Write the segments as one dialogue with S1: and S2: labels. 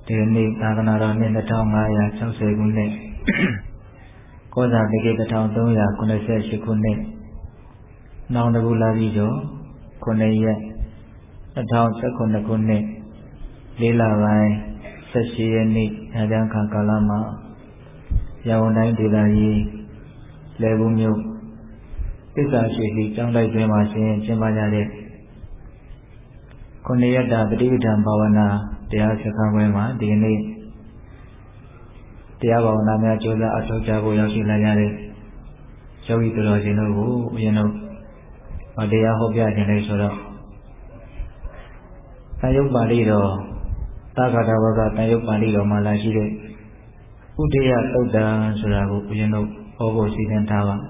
S1: ဒီနေ့သာသနာတော်နှစ်2560ခုနှစ်ကောဇာတိကေ1388ခုနှစ်နောင်တကူလာပြီးတော့9ရက်2019ခုနှစ်4လပိုင်း18ရက်နေ့ညချမ်းခါကာလမှာရန်ကုန်တိုင်းဒေသကြီးလယ်ဘူးမြို့သစ္စာရှိစီကျောင်းတိုက်တွင်မှာကျင်းပကြတဲ့9ရက်တာပဋိပဒံဘာဝနာတရားစခန်းပွဲမှာဒီနေ့တရားဘာဝနာများကြိုးစားအထောက်ကြဖို့ရောက်ရှိလာကြတဲ့ယောဂီတော်ရှင်တို့ကိုဦးဇင်းတို့တရားဟောပြခြင်းလေးဆိုတော့တန်ရုပ်ပါဠိတော်သာဂတဝကတန်ရုပ်ပါဠိတော်မှာလာရှိတဲ့ဥဒယသုတ်တံဆိုတာကိုဦးဇင်းတို့ဟောဖို့စီစဉ်ထားပါ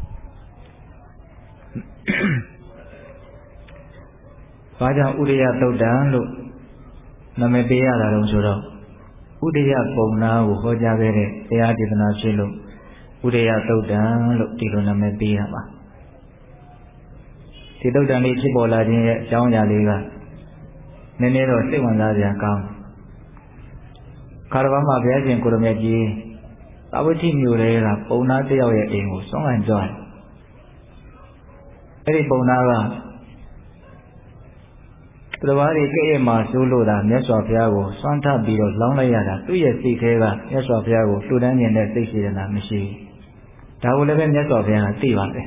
S1: ဘာကြောင့်ဥဒယသုတ်တံလို့နာမည်ပေးရတာတုံးဆိုတော့ဥဒယပုံနာကိုဟောကြားခဲ့တဲ့တရားဒေသနာဖြစ်လို့ဥဒယသုတ်တံလို့ဒီလိုနာမည်ပေးရပါဒီသုတ်တံလေးဖြစ်ပေါ်လာခြင်းရဲ့အကြောင်းအရာလေးကနည်းနည်းတော့စိတ်ဝင်စားစရာကောင်းခါရဝမှာဘုရားရှင်ကိုရမေကြီးသာဝတိမြို့လေးကပုံနာတစ်ယောက်ရဲ့အိမ်ကိုဆွမ်းခံကြွတယ်အဲ့ဒီပုံနာကသူတော်ဘာတွေကဲ့ရဲ့မှာစိုးလို့တာမြတ်စွာဘုရားကိုစွမ်းထပ်ပြီးတော့လောင်းလိုက်ရတာသူ့ရဲ့စိတ်ထဲကမြတ်စွာဘုရားကိုလှူဒန်းနေတဲ့စိတ်ရှိတယ်လားမရှိဘူးဒါကိုလည်းပဲမြတ်စွာဘုရားကသိပါတယ်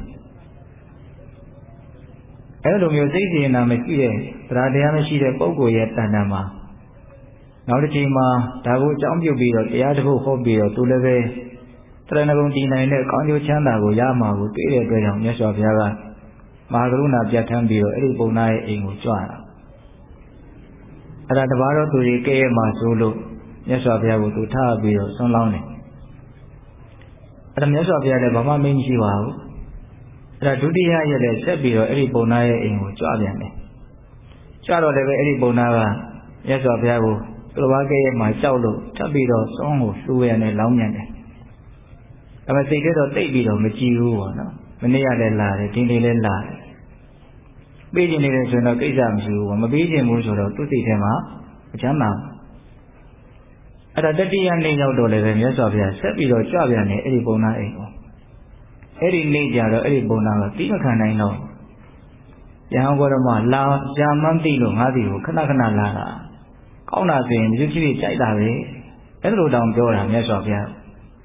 S1: အဲ့လိုမျိုးစိတ်ရှိနေတာမရှိတဲ့တရားတရားမရှိတဲ့ပုဂ္ဂိုလ်ရဲ့တဏ္ဍာမှာနောက်တစ်ချိန်မှာဒါကိုအကြောင်းပြုပြီးတော့တရားတစ်ခုဟောပြီးတော့သူလည်းပဲတရဏဂုံတည်နိုင်တဲ့ကောင်းကျိုးချမ်းသာကိုရမှာကိုတွေ့တဲ့အတွက်ကြောင့်မြတ်စွာဘုရားကမဟာကရုဏာပြတ်ထမ်းပြီးတော့အဲ့ဒီပုံနာရဲ့အိမ်ကိုကြွတာအဲ့ဒါတပါးတော့သူတွေကဲ့ရဲ့မှာဆိုလို့မြတ်စွာဘုရားကိုသူထားပြီးတော့ဆွမ်းလောင်းတယ်အဲ့ဒါမြတ်စွာဘုရားလည်းဘာမှမင်းမရှိပါဘူးအဲ့ဒါဒုတိယရက်လည်းဆက်ပြီးတော့အဲ့ဒီပုံနာရဲ့အိမ်ကိုကြွပြန်တယ်ကြွတော့လည်းပဲအဲ့ဒီပုံနာကမြတ်စွာဘုရားကိုသူတော်ဘာကဲ့ရဲ့မှာကြောက်လို့ထပ်ပြီးတော့ဆွမ်းကိုလှူရနဲ့လောင်းပြန်တယ်ဒါပေမဲ့စိတ်ထဲတော့တိတ်ပြီးတော့မကြည့်ဘူးပေါ့နော်မနေ့ကလည်းလာတယ်ဒီနေ့လည်းလာတယ်ပေးခြင်းနေတယ်ဆိုရင်တော့ကိစ္စမရှိဘူးမပေးခြင်းဘူးဆိုတော့သူ့စိတ်ထဲမှာအချမ်းသာအဲ့ဒါတတိယနေ့ရောက်တော့လည်းပဲမြတ်စွာဘုရားဆက်ပြီးတော့ကြွပြန်တယ်အဲ့ဒီပုံနာအိမ်ကိုအဲ့ဒီနေ့ကျတော့အဲ့ဒီပုံနာကတိမခံနိုင်တော့ရဟန်းဘောရမလာရှာမှန်းသိလို့ငါးစီကိုခဏခဏလာတာကောင်းတာဆိုရင်ဒီလိုကြည့်ကြိုက်တာပဲအဲ့လိုတောင်ပြောတာမြတ်စွာဘုရား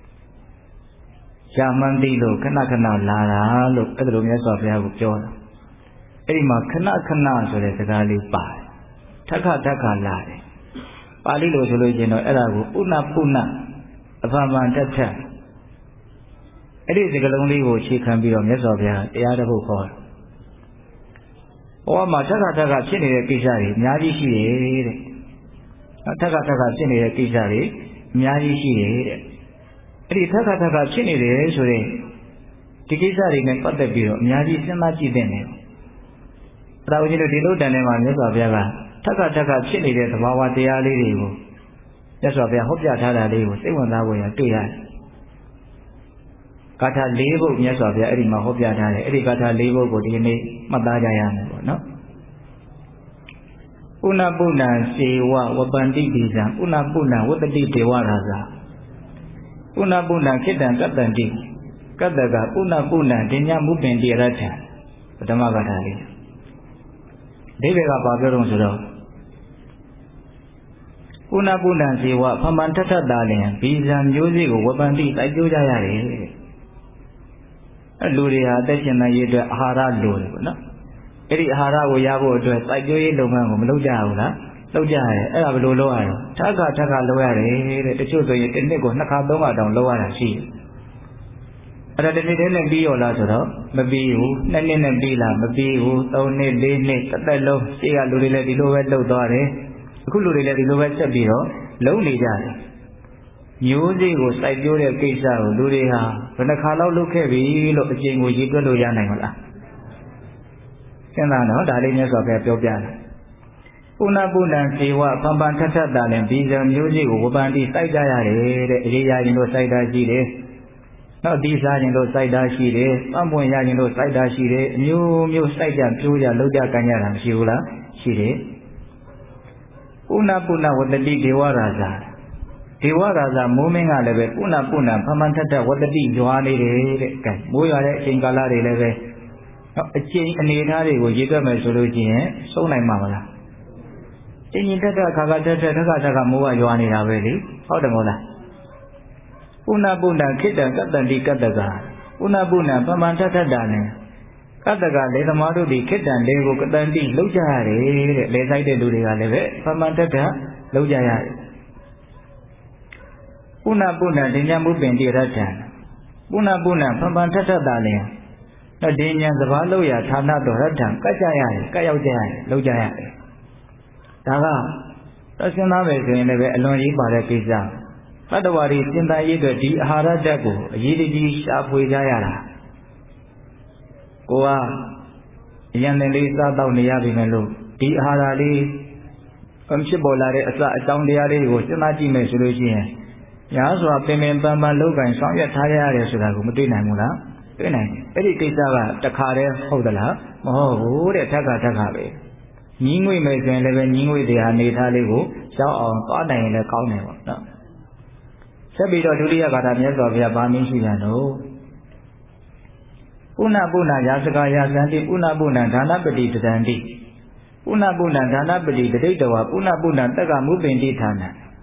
S1: ရှာမှန်းသိလို့ခဏခဏလာတာလို့အဲ့လိုမြတ်စွာဘုရားကိုပြောတာအဲ့ဒီမှာခဏခဏဆိုတဲ့စကားလေးပါတယ်ထက်ခထက်ခလာတယ်ပါဠိလိုဆိုလို့ရှိရင်တော့အဲ့ဒါကိုဥနပုဏအဖမန်တက်ထက်အဲ့ဒီစကားလုံးလေးကိုအခြေခံပြီးတော့မြတ်စွာဘုရားတရားတစ်ခုဟောတယ်ဘဝမှာထက်ခထက်ခဖြစ်နေတဲ့ကိစ္စတွေအများကြီးရှိတယ်တဲ့ထက်ခထက်ခဖြစ်နေတဲ့ကိစ္စတွေအများကြီးရှိတယ်တဲ့အဲ့ဒီထက်ခထက်ခဖြစ်နေတယ်ဆိုတဲ့ဒီကိစ္စတွေနဲ့ပတ်သက်ပြီးတော့အများကြီးစဉ်းစားကြည့်သင့်တယ်အဲ့ဒါကိုကျွန်တော်ဒီလိုတန်ထဲမှာမြတ်စွာဘုရားကထက်ခထက်ခဖြစ်နေတဲ့သဘာဝတရားလေးတွေကိုမြတ်စွာဘုရားဟောပြထားတာလေးကိုစိတ်ဝင်စားဖို့ရတွေ့ရတယ်ဂါထာ၄ပုဒ်မြတ်စွာဘုရားအဲ့ဒီမှာဟောပြထားတယ်အဲ့ဒီဂါထာ၄ပုဒ်ကိုဒီနေ့မှတ်သားကြရမယ်ပေါ့နော်ဥနပုဏ္ဏစေဝဝပန္တိပိဇံဥနပုဏ္ဏဝတ္တိဒေဝရာဇာဥနပုဏ္ဏခိတံကတ္တန္တိကတ္တကဥနပုဏ္ဏဒိညမုပင်တိရထံပထမဂါထာလေးအဓိပ္ပာယ်ကဘာပြောတော့ဆိုတော့ဥနပုဏ္ဏစေဝဖမန်ထထတာလင်ဘီဇံမျိုးစေ့ကိုဝပန္တိတိုက်ကျိုးကြရတယ်လူတွေဟာအသက်ရှင်နေရတဲ့အာဟာရလိုတယ်ပေါ့နော်အဲ့ဒီအာဟာရကိုရဖို့အတွက်တိုက်ကျိုးရေးလုပ်ငန်းကိုမလုပ်ကြဘူးလားလုပ်ကြရတယ်အဲ့ဒါဘယ်လိုလုပ်ရလဲထပ်ခါလုပ်ရတယ်တဲ့တချို့ဆိုရင်တစ်နှစ်ကို2ခါ3ခါတောင်လုပ်ရတာရှိတယ်အဲ့ဒါတစ်နှစ်တည်းနဲ့ပြီးရောလားဆိုတော့မပြီးဘူး2နှစ်နဲ့ပြီးလားမပြီးဘူး3နှစ်4နှစ်တစ်သက်လုံးရှေ့ကလူတွေလည်းဒီလိုပဲလုပ်သွားတယ်အခုလူတွေလည်းဒီလိုပဲဆက်ပြီးတော့လုံးနေကြတယ်မျိုးစေ့ကိုစိုက်ပျိုးတဲ့ကိစ္စကိုလူတွေဟာဘယ်နှခါလောက်လုပ်ခဲ့ပြီလို့အကျဉ်းကိုရည်တွက်လို့ရနိုင်မလားစဉ်းစားတော့ဒါလေးမြတ်စွာဘုရားပြောပြတယ်ဥနပုဏ္ဏစေဝပံပန်ထထတာလည်းဘီဇံမျိုးစေ့ကိုဝပန္တိစိုက်ကြရတယ်တဲ့အရေးရရင်တို့စိုက်တာရှိတယ်နောက်ဒီစားရင်တို့စိုက်တာရှိတယ်ပန့်ပွင့်ရရင်တို့စိုက်တာရှိတယ်အမျိုးမျိုးစိုက်ကြပြိုးကြလုပ်ကြကန်ကြတာမရှိဘူးလားရှိတယ် Puna puna wadati dewa raza moming aleve puna paman tata wadati joani de kai moya singala de leve chain anita de go yika me solution so nai mamala chain tata kaga moa joani la ve li hot de mola puna khita katandi kataga puna paman tata ne kataga le thamaru di khitan le ko katandi lau ja yare de le sai de luတွေကလည်းပဲpaman tata lau ja yare puna dinya mu pin di ratha puna paman tata ta le no dinya saba lau ya thana to ratha kat ja yare kat yauk ja yare lau ja yare da ka to sin tha me so yinလည်းပဲအလွန်ကြီးပါတဲ့ကိစ္စတတ္တဝါတွေစဉ်းစားရေးအတွက်ဒီအာဟာရဓာတ်ကိုအရေးတကြီးရှာဖွေကြရတာကိုကအရန်တင်လေးစားတော့နေရပြီမယ်လို့ဒီအာဟာရလေးဖြစ်ပေါ်လာတဲ့အစအကြောင်းတရားလေးကိုစဉ်းစားကြည့်မယ်ဆိုလို့ရှိရင်ညာစွာပင်ပန်းလောက်ကင်ဆောင်ရွက်ထားရတယ်ဆိုတာကိုမတွေ့နိုင်ဘူးလားတွေ့နိုင်တယ်အဲ့ဒီကိစ္စကတခါတည်းဟုတ်သလားမဟုတ်ဘူးတဲ့ထက်ကပဲညီးငွေမယ်ဆိုရင်လည်းပဲညီးငွေတရားနေထားလေးကိုရောက်အောင်သွားနိုင်ရင်လည်းကောင်းတယ်ပေါ့နော်ဆက်ပြီးတော့ဒုတိယကာထာမြတ်စွာဘုရားဗာမင်းရှိတယ်လို့ပုဏ္ဏရာစကာယသန္တိပုဏ္ဏဒါနပတိတံတိပုဏ္ဏဒါနပတိတတိတဝပုဏ္ဏတက္ကမုပင်တိဌာန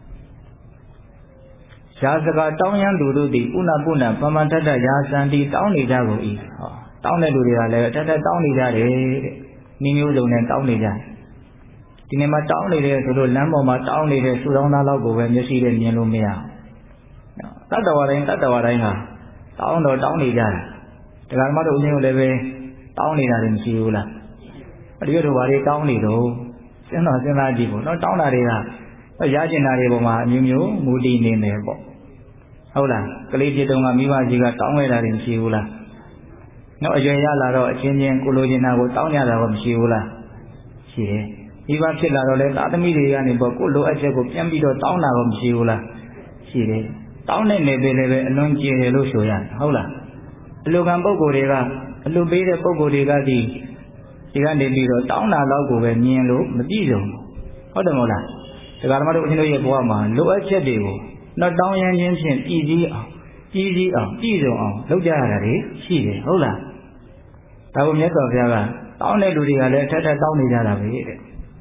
S1: ရာစကာတောင်းရန်လူတို့သည်ပုဏ္ဏပမန်ထတရာသန္တိတောင်းနေကြကုန်၏ဟောတောင်းတဲ့လူတွေကလည်းထတောင်းနေကြတယ်တဲ့နည်းမျိုးစုံနဲ့တောင်းနေကြတယ်ဒီနေ့မှာတောင်းနေတယ်ဆိုလို့လမ်းပေါ်မှာတောင်းနေတဲ့စုတော်သားလောက်ကိုပဲမျက်စိနဲ့မြင်လို့မရဘူးတတ္တဝါတိုင်းဟာတောင်းတော့တောင်းနေကြတယ်တရားဓမ္မတို့ဦးဇင်းတို့လည်းပဲတောင်းနေတာတွေမရှိဘူးလားအတိတ်တို့ဘာတွေတောင်းနေတော့စဉ်းစားကြည့်ဖို့နော်တောင်းတာတွေကရကျင်တာတွေပေါ်မှာအမျိုးမျိုးမူတည်နေတယ်ပေါ့ဟုတ်လားကလေးဖြစ်တုန်းကမိဘကြီးကတောင်းခဲ့တာတွေမရှိဘူးလားနော်အရွယ်ရလာတော့အချင်းချင်းကိုလိုချင်တာကိုတောင်းကြတာក៏မရှိဘူးလားရှိတယ်မိဘဖြစ်လာတော့လေသာသမီတွေကနေပေါ့ကိုလိုအပ်ချက်ကိုပြန်ပြီးတော့တောင်းတာក៏မရှိဘူးလားရှိတယ်တောင်းတဲ့နေပေလည်းပဲအလွန်ကြည်တယ်လို့ဆိုရတယ်ဟုတ်လားအလူကံပုဂ္ဂိုလ်တွေကအလူပေးတဲ့ပုဂ္ဂိုလ်တွေကဒီကနေပြီးတော့တောင်းတာလောက်ကိုပဲမြင်လို့မပြည့်စုံဘူးဟုတ်တယ်မဟုတ်လားတရားဓမ္မတို့အရှင်တို့ရဲ့ဘဝမှာလိုအပ်ချက်တွေကိုတော့တောင်းရန်ချင်းဖြင့်ပြည့်စည်အောင်ပြည့်စုံအောင်လုပ်ကြရတာတွေရှိတယ်ဟုတ်လားဒါကိုမြတ်စွာဘုရားကတောင်းတဲ့လူတွေကလည်းအထက်တောင်းနေကြတာပဲတဲ့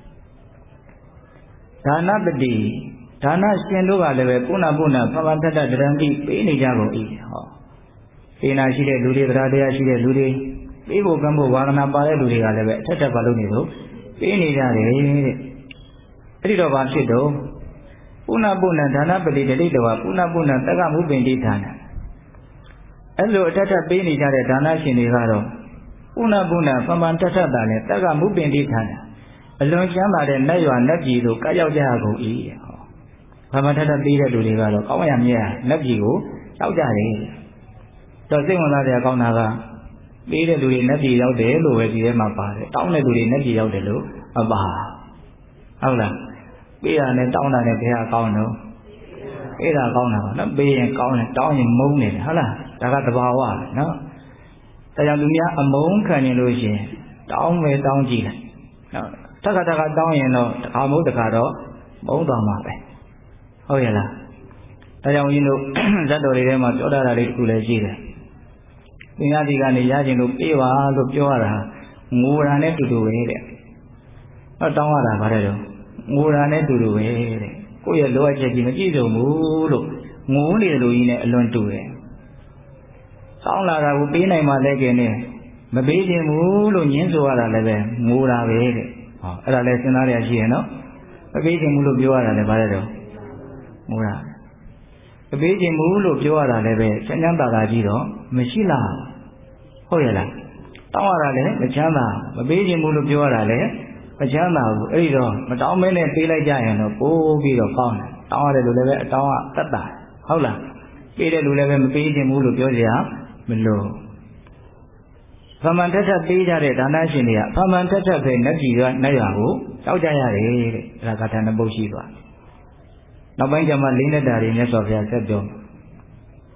S1: ဒါနပတိဒါနရှင်တို့ကလည်းပဲပုဏ္ဏပမန်ထတတရံတိပေးနေကြကုန်၏ဟောစေနာရှိတဲ့လူတွေတရားတရားရှိတဲ့လူတွေပေးဖို့ကံဖို့ဝါဒနာပါတဲ့လူတွေကလည်းပဲအထက်ပါလို့နေလို့ပေးနေကြတယ်တဲ့အဲ့ဒီတော့ဘာဖြစ်တော့ပုဏ္ဏဒါနပတိတတိတဝပုဏ္ဏတက္ကမုပင်တိဌာနအဲ့လိုအထက်ပေးနေကြတဲ့ဒါနရှင်တွေကတော့ပုဏ္ဏပမန်ထထတာနဲ့တက္ကမုပင်တိဌာနအလွန်ချမ်းသာတဲ့နတ်ရွာနတ်ပြည်တို့ကရောက်ကြကုန်၏ဟောပမန်ထထပေးတဲ့လူတွေကတော့ကောင်းရမြတ်နတ်ပြည်ကိုရောက်ကြတယ်တော့စိတ်ဝင်စားကြကောင်းတာကပေးတဲ့လူတွေနတ်ပြည်ရောက်တယ်လို့ပဲဒီထဲမှာပါတယ်တောင်းတဲ့လူတွေနတ်ပြည်ရောက်တယ်လို့မပါဟုတ်လားပေးရနဲ့တောင်းတာနဲ့ဘယ်ဟာကောင်းတော့ပေးတာကောင်းတာပါနော်ပေးရင်ကောင်းတယ်တောင်းရင်မုန်းတယ်ဟုတ်လားဒါကသဘာဝနော်ဒါကြောင့်လူများအမုန်းခံနေလို့ရှိရင်တောင်းမယ်တောင်းကြည့်လိုက်နော်တခါတောင်းရင်တော့တစ်ခါမဟုတ်တစ်ခါတော့မုန်းသွားမှာပဲဟုတ်ရဲ့လားဒါကြောင့်ဦးဇင်းတို့ဇတ်တော်တွေထဲမှာပြောထားတာလေးတစ်ခုလည်းရှိတယ်သင်္ဃာတိကနေရခြင်းလို့ပေးပါလို့ပြောရတာငိုတာနဲ့တူတူပဲတဲ့ဟောတောင်းရတာဗါတဲ့တော့ငိုတာနဲ့တူတူပဲတဲ့ကိုယ့်ရဲ့လိုအပ်ချက်ကြီးမကြည့်စုံဘူးလို့ငိုနေတယ်လို့ကြီးနဲ့အလွန်တူတယ်တောင်းလာတာကိုပေးနိုင်မှလည်းကျင်နေမပေးခြင်းဘူးလို့ညင်းဆိုရတာလည်းပဲငိုတာပဲတဲ့ဟောအဲ့ဒါလည်းစဉ်းစားရရှိရနော်မပေးခြင်းဘူးလို့ပြောရတာလည်းဗါတဲ့တော့ငိုတာမပေးခြင်းဘူးလို့ပြောရတာလည်းပဲချမ်းချမ်းသာသာကြီးတော့မရှိလားဟုတ်ရဲ့လားတောင်းရတာလည်းမချမ်းသာမပေးခြင်းဘူးလို့ပြောရတာလည်းမချမ်းသာဘူးအဲ့ဒီတော့မတောင်းမဲနဲ့ပေးလိုက်ကြရင်တော့ပိုးပြီးတော့ကောင်းတယ်တောင်းရတယ်လို့လည်းပဲအတောင်းကတတ်တာဟုတ်လားပေးတဲ့လူလည်းပဲမပေးခြင်းဘူးလို့ပြောကြရမလို့ဖမန်ထထပေးကြတဲ့ဒါနရှင်တွေကဖမန်ထထပဲနတ်ပြည်ကနတ်ရွာကိုတောက်ကြရတယ်တဲ့အဲ့ဒါကထာနပုတ်ရှိသွားနောက်ပိုင်းကျမှလိမ့်နေတာတွေမြတ်စွာဘုရားဆက်ပြော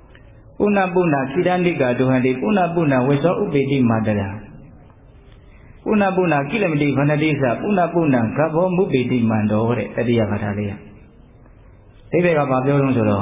S1: ပုဏ္ဏခိတန္တိကဒုဟန္တိပုဏ္ဏဝေသောဥပေတိမာတရာပုဏ္ဏပုဏ္ဏကိလမတိခန္ဓတိသပုဏ္ဏပုဏ္ဏဂဘောမုပိတိမန္တောတဲ့တတိယဂါထာလေးအိဗေကဘာပြောလို့ဆိုတော့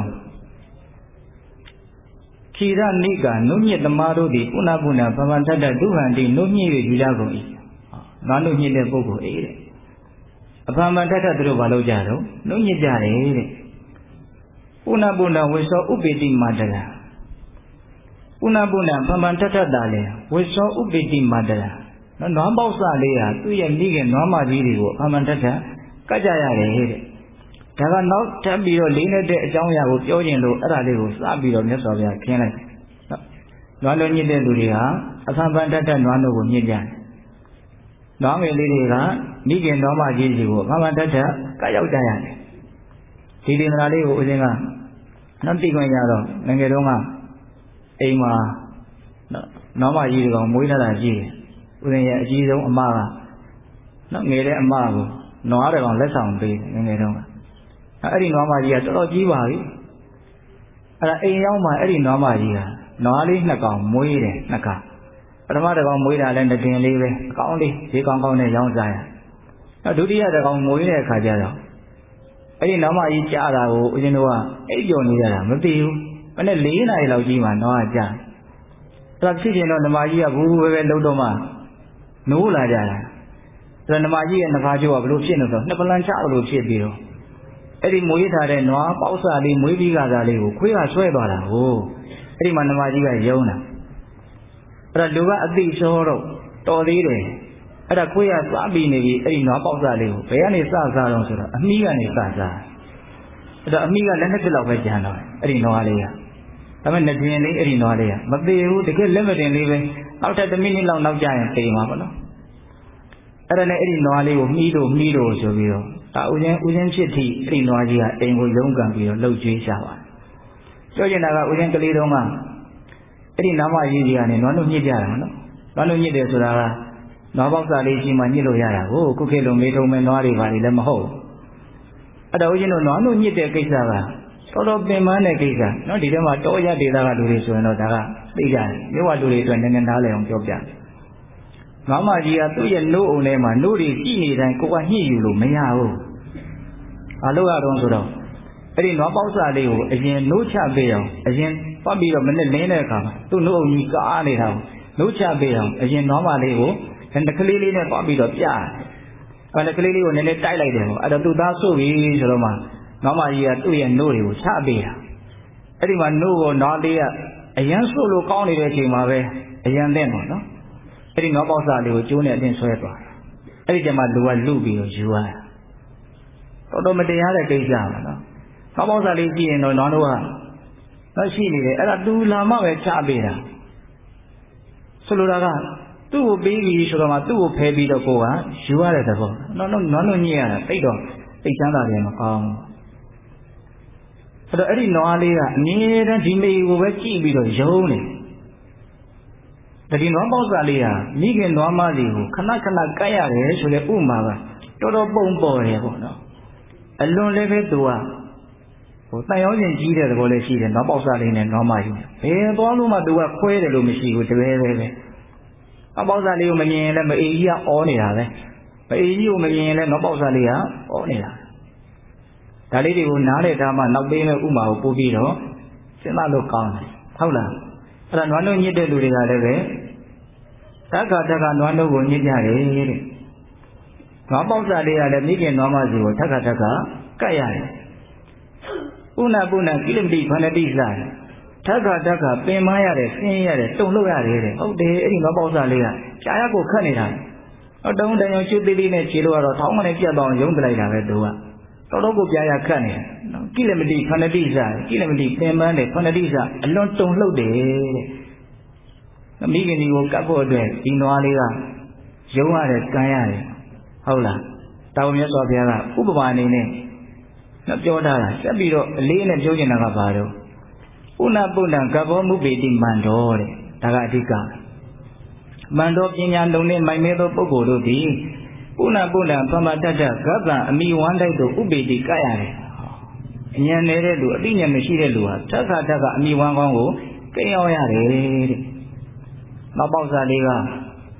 S1: ခိရနိကနုညစ်သမားတို့သည်ပုဏ္ဏပုဏ္ဏဗမန္တတဒုဟန္တိနုညစ်၍ယူကြကုန်၏ငါနုညစ်တဲ့ပုဂ္ဂိုလ်တဲ့အဗမန္တတသူတို့ဘာလို့ကြတော့နုညစ်ကြတယ်တဲ့ပုဏ္ဏပုဏ္ဏဝိသောဥပိတိမန္တလာပုဏ္ဏပုဏ္ဏဗမန္တတတာလေဝိသောဥပိတိမန္တလာနွားပေါက်စလေးဟာသူ့ရဲ့မိခင်နွားမကြီးတွေကိုဗမန္တတကတ်ကြရတယ်တဲ့ဒါကနောက်ထပ်ပြီးတော့လေးနဲ့တဲ့အကြောင်းအရာကိုပြောခြင်းလို့အဲ့ဒါလေးကိုစပြီးတော့မြတ်စွာဘုရားခင်းလိုက်နွားလုံးညစ်တဲ့လူတွေဟာအဖန်ပန်တတ်တဲ့နွားလုံးကိုညစ်ကြတယ်နွားငယ်လေးတွေကမိခင်နွားမကြီးတွေကိုအဖန်ပန်တတ်တဲ့ကတ်ရောက်ကြရတယ်ဒီတင်္ဂလာလေးကိုဦးဇင်းကနောက်သိခွင့်ရတော့ငယ်ငယ်တုန်းကအိမ်မှာနွားမကြီးတွေကောင်မွေးလာတာကြီးတယ်ဦးဇင်းရဲ့အကြီးဆုံးအမကငယ်တဲ့အမကိုနွားတွေကောင်လက်ဆောင်ပေးငယ်ငယ်တုန်းကအဲ့ဒီနွားမကြီးကတော်တော်ကြီးပါပြီအဲ့ဒါအိမ်ရောက်မှအဲ့ဒီနွားမကြီးကနွားလေးနှစ်ကောင်မွေးတယ်နှစ်ခါပထမတစ်ကောင်မွေးတာလည်းတစ်တင်လေးပဲအကောင်းလေးဈေးကောင်းကောင်းနဲ့ရောင်းစားရဒုတိယတစ်ကောင်မွေးတဲ့အခါကျတော့အဲ့ဒီနွားမကြီးကြားတာကိုဦးဇင်းတို့ကအိပ်ပျော်နေကြတာမသိဘူးမနေ့4 နာရီလောက်ကြီးမှနွားကကြားအဲ့ဒါဖြစ်ရင်တော့နမကြီးကဘူးပဲလှုပ်တော့မှနိုးလာကြတာအဲ့ဒါနမကြီးရဲ့နှခါကျိုးကဘလို့ဖြစ်နေတော့နှစ်ပလန်ချလို့ဖြစ်ပြီးတော့အဲ့ဒီမွေးထားတဲ့နွားပေါက်စာလေးမွေးပြီးကစားလေးကိုခွေးကဆွဲသွားတာဟုတ်အဲ့ဒီမှာနမကြီးကယုံတာအဲ့ဒါလူကအသိချောတော့တော်သေးတယ်အဲ့ဒါခွေးကစားပြီးနေပြီအဲ့ဒီနွားပေါက်စာလေးကိုဘယ်ကနေစစားတော့ဆိုတော့အမီးကနေစစားအဲ့တော့အမီးကလက်နှစ်လောက်ပဲကျန်တော့အဲ့ဒီနွားလေးကဒါပေမဲ့နှစ်ပြင်လေးအဲ့ဒီနွားလေးကမသေးဘူးတကယ်လက်မတင်လေးပဲနောက်ထပ်1 မိနစ်လောက်နောက်ကျရင်သိမှာပေါ့နော်အဲ့ဒါနဲ့အဲ့ဒီနွားလေးကိုမှီးလို့ဆိုပြီးတော့ဒါဦးချင်းဖြစ်ထိအဲ့ဒီနွားကြီးကအိမ်ကိုရုံးကန်ပြီးတော့လှုပ်ကြွေးရှာပါတယ်ပြောချင်တာကဦးချင်းကလေးတုန်းကအဲ့ဒီနွားမကြီးကြီးကနေနွားတို့ညစ်ကြတာနော်နွားတို့ညစ်တယ်ဆိုတာကနွားပေါက်စာလေးရှိမှညစ်လို့ရတာကိုခုခေတ်လိုမေးထုံးမဲ့နွားတွေပါလေလည်းမဟုတ်အဲ့တော့ဦးချင်းတို့နွားတို့ညစ်တဲ့ကိစ္စကတော်တော်ပင်ပန်းတဲ့ကိစ္စနော်ဒီထဲမှာတောရဒေသကလူတွေဆိုရင်တော့ဒါကသိကြတယ်မြို့ဝလူတွေအတွက်နည်းနည်းနားလည်အောင်ပြောပြနွားမကြီးကသူ့ရဲ့နို့အုံထဲမှာနို့တွေကြည့်နေတိုင်းကိုကညှိယူလို့မရဘူးဘာလို့ရတော့ဆိုတော့အဲ့ဒီနွားပေါက်စာလေးကိုအရင်နို့ချပေးအောင်အရင်ပတ်ပြီးတော့မနဲ့လင်းတဲ့အခါမှာသူ့နို့အုံကြီးကားနေတာကိုနို့ချပေးအောင်အရင်နွားမလေးကိုတကလေးလေးနဲ့ပတ်ပြီးတော့ပြအဲ့ဒါကလေးလေးကိုနည်းနည်းတိုက်လိုက်တယ်ပေါ့အဲ့တော့သူ့သားဆုပ်ပြီဆိုတော့မှနွားမကြီးကသူ့ရဲ့နို့တွေကိုချပေးတာအဲ့ဒီမှာနို့ကိုနွားလေးကအရန်ဆုပ်လို့ကောင်းနေတဲ့အချိန်မှာပဲအရန်တဲ့ပေါ့နော်အဲ့ဒီနွားပေါက်စာလေးကိုကျိုးနဲ့အတင်းဆွဲသွားတယ်အဲ့ဒီကျမှလူကလူပြီးတော့ယူရတာတော်မတရားတဲ့ကိစ္စပါနော်နွားပေါက်စာလေးကြည့်ရင်တော့နွားတို့ကတော့ရှိနေတယ်အဲ့ဒါသူလာမှပဲချပေးတာဆိုလိုတာကသူ့ကိုပေးပြီးဆိုတော့မှသူ့ကိုဖယ်ပြီးတော့ကိုကယူရတဲ့သဘောနွားတို့ညစ်ရတာတိတ်တော့သိချမ်းသာတယ်မကောင်းဘူးအဲ့တော့အဲ့ဒီနွားလေးကအမြဲတမ်းဒီမေကိုပဲကြည့်ပြီးတော့ယုံနေဒီနွားပေါက်စာလေးဟာမိခင်နွားမလေးကိုခဏခဏကတ်ရတယ်ဆိုတဲ့ဥမာကတော်တော်ပုံပေါ်တယ်ပေါ့နော်အလွန်လည်းပဲသူကတန်ရောင်းရင်ကြီးတဲ့သဘောလည်းရှိတယ်နွားပေါက်စာလေးနဲ့နွားမကြီးဘယ်သွားလို့မှသူကခွဲတယ်လို့မရှိဘူးတပဲပဲနွားပေါက်စာလေးကိုမမြင်ရင်လည်းမအေးကြီးကအောနေတာပဲမအေးကြီးကိုမမြင်ရင်လည်းနွားပေါက်စာလေးကအောနေတာဒါလေးတွေကိုနားလည်ထားမှနောက်ပေးမဲ့ဥမာကိုပို့ပြီးတော့စဉ်းစားလို့ကောင်းတယ်ဟုတ်လားအဲ့ဒါနွားနှုတ်ညစ်တဲ့လူတွေကလည်းပဲတက္ကနွားနှုတ်ကိုညစ်ကြတယ်တဲ့နွားပေါက်စာလေးကလည်းမိခင်နွားမစီကိုတက္ကကတ်ရတယ်ဥနာပုဏ္ဏကိလမတိခန္ဓတိစာတက္ကပင်မရတယ်ဆင်းရတယ်တုံလို့ရတယ်တဲ့ဟုတ်တယ်အဲ့ဒီနွားပေါက်စာလေးကရှားရကိုခတ်နေတာတုံးတန်ရုံကျွတ်သေးလေးနဲ့ခြေလို့ကတော့ထောင်းမနဲ့ပြတ်သွားအောင်ရုံးပလိုက်တာပဲသူကတော်တော်ကိုပြားရခတ်နေတယ်ကိလမတိခန္ဓတိစာကိလမတိပင်ပန်းတယ်ခန္ဓတိစာအလွန်တုံလှုပ်တယ်တဲ့မိခင်ဒီကိုကတ်ဖို့အတွက်ဒီနွားလေးကရုံးရတယ်ကန်ရတယ်ဟုတ်လားတာဝန်မြတ်စွာဘုရားကဥပမာအနေနဲ့ပြောထားတာဆက်ပြီးတော့အလေးနဲ့ပြောချင်တာကဘာလို့ပုဏ္ဏပုဏ္ဏဂဘောမုပိတိမန္တောတဲ့ဒါကအဓိကမန္တောပညာလုံးနဲ့မိုင်မဲသောပုဂ္ဂိုလ်တို့သည်ပုဏ္ဏပုဏ္ဏပမတ္တဂဗ္ဗံအမိဝန္တိုက်တို့ဥပိတိကရတယ်အဉာဏ်နေတဲ့လူအသိဉာဏ်မရှိတဲ့လူဟာတက္ကအမိဝန္ကောင်းကိုကိန်းအောင်ရတယ်တဲ့နောက်ပေါက်စာလေးက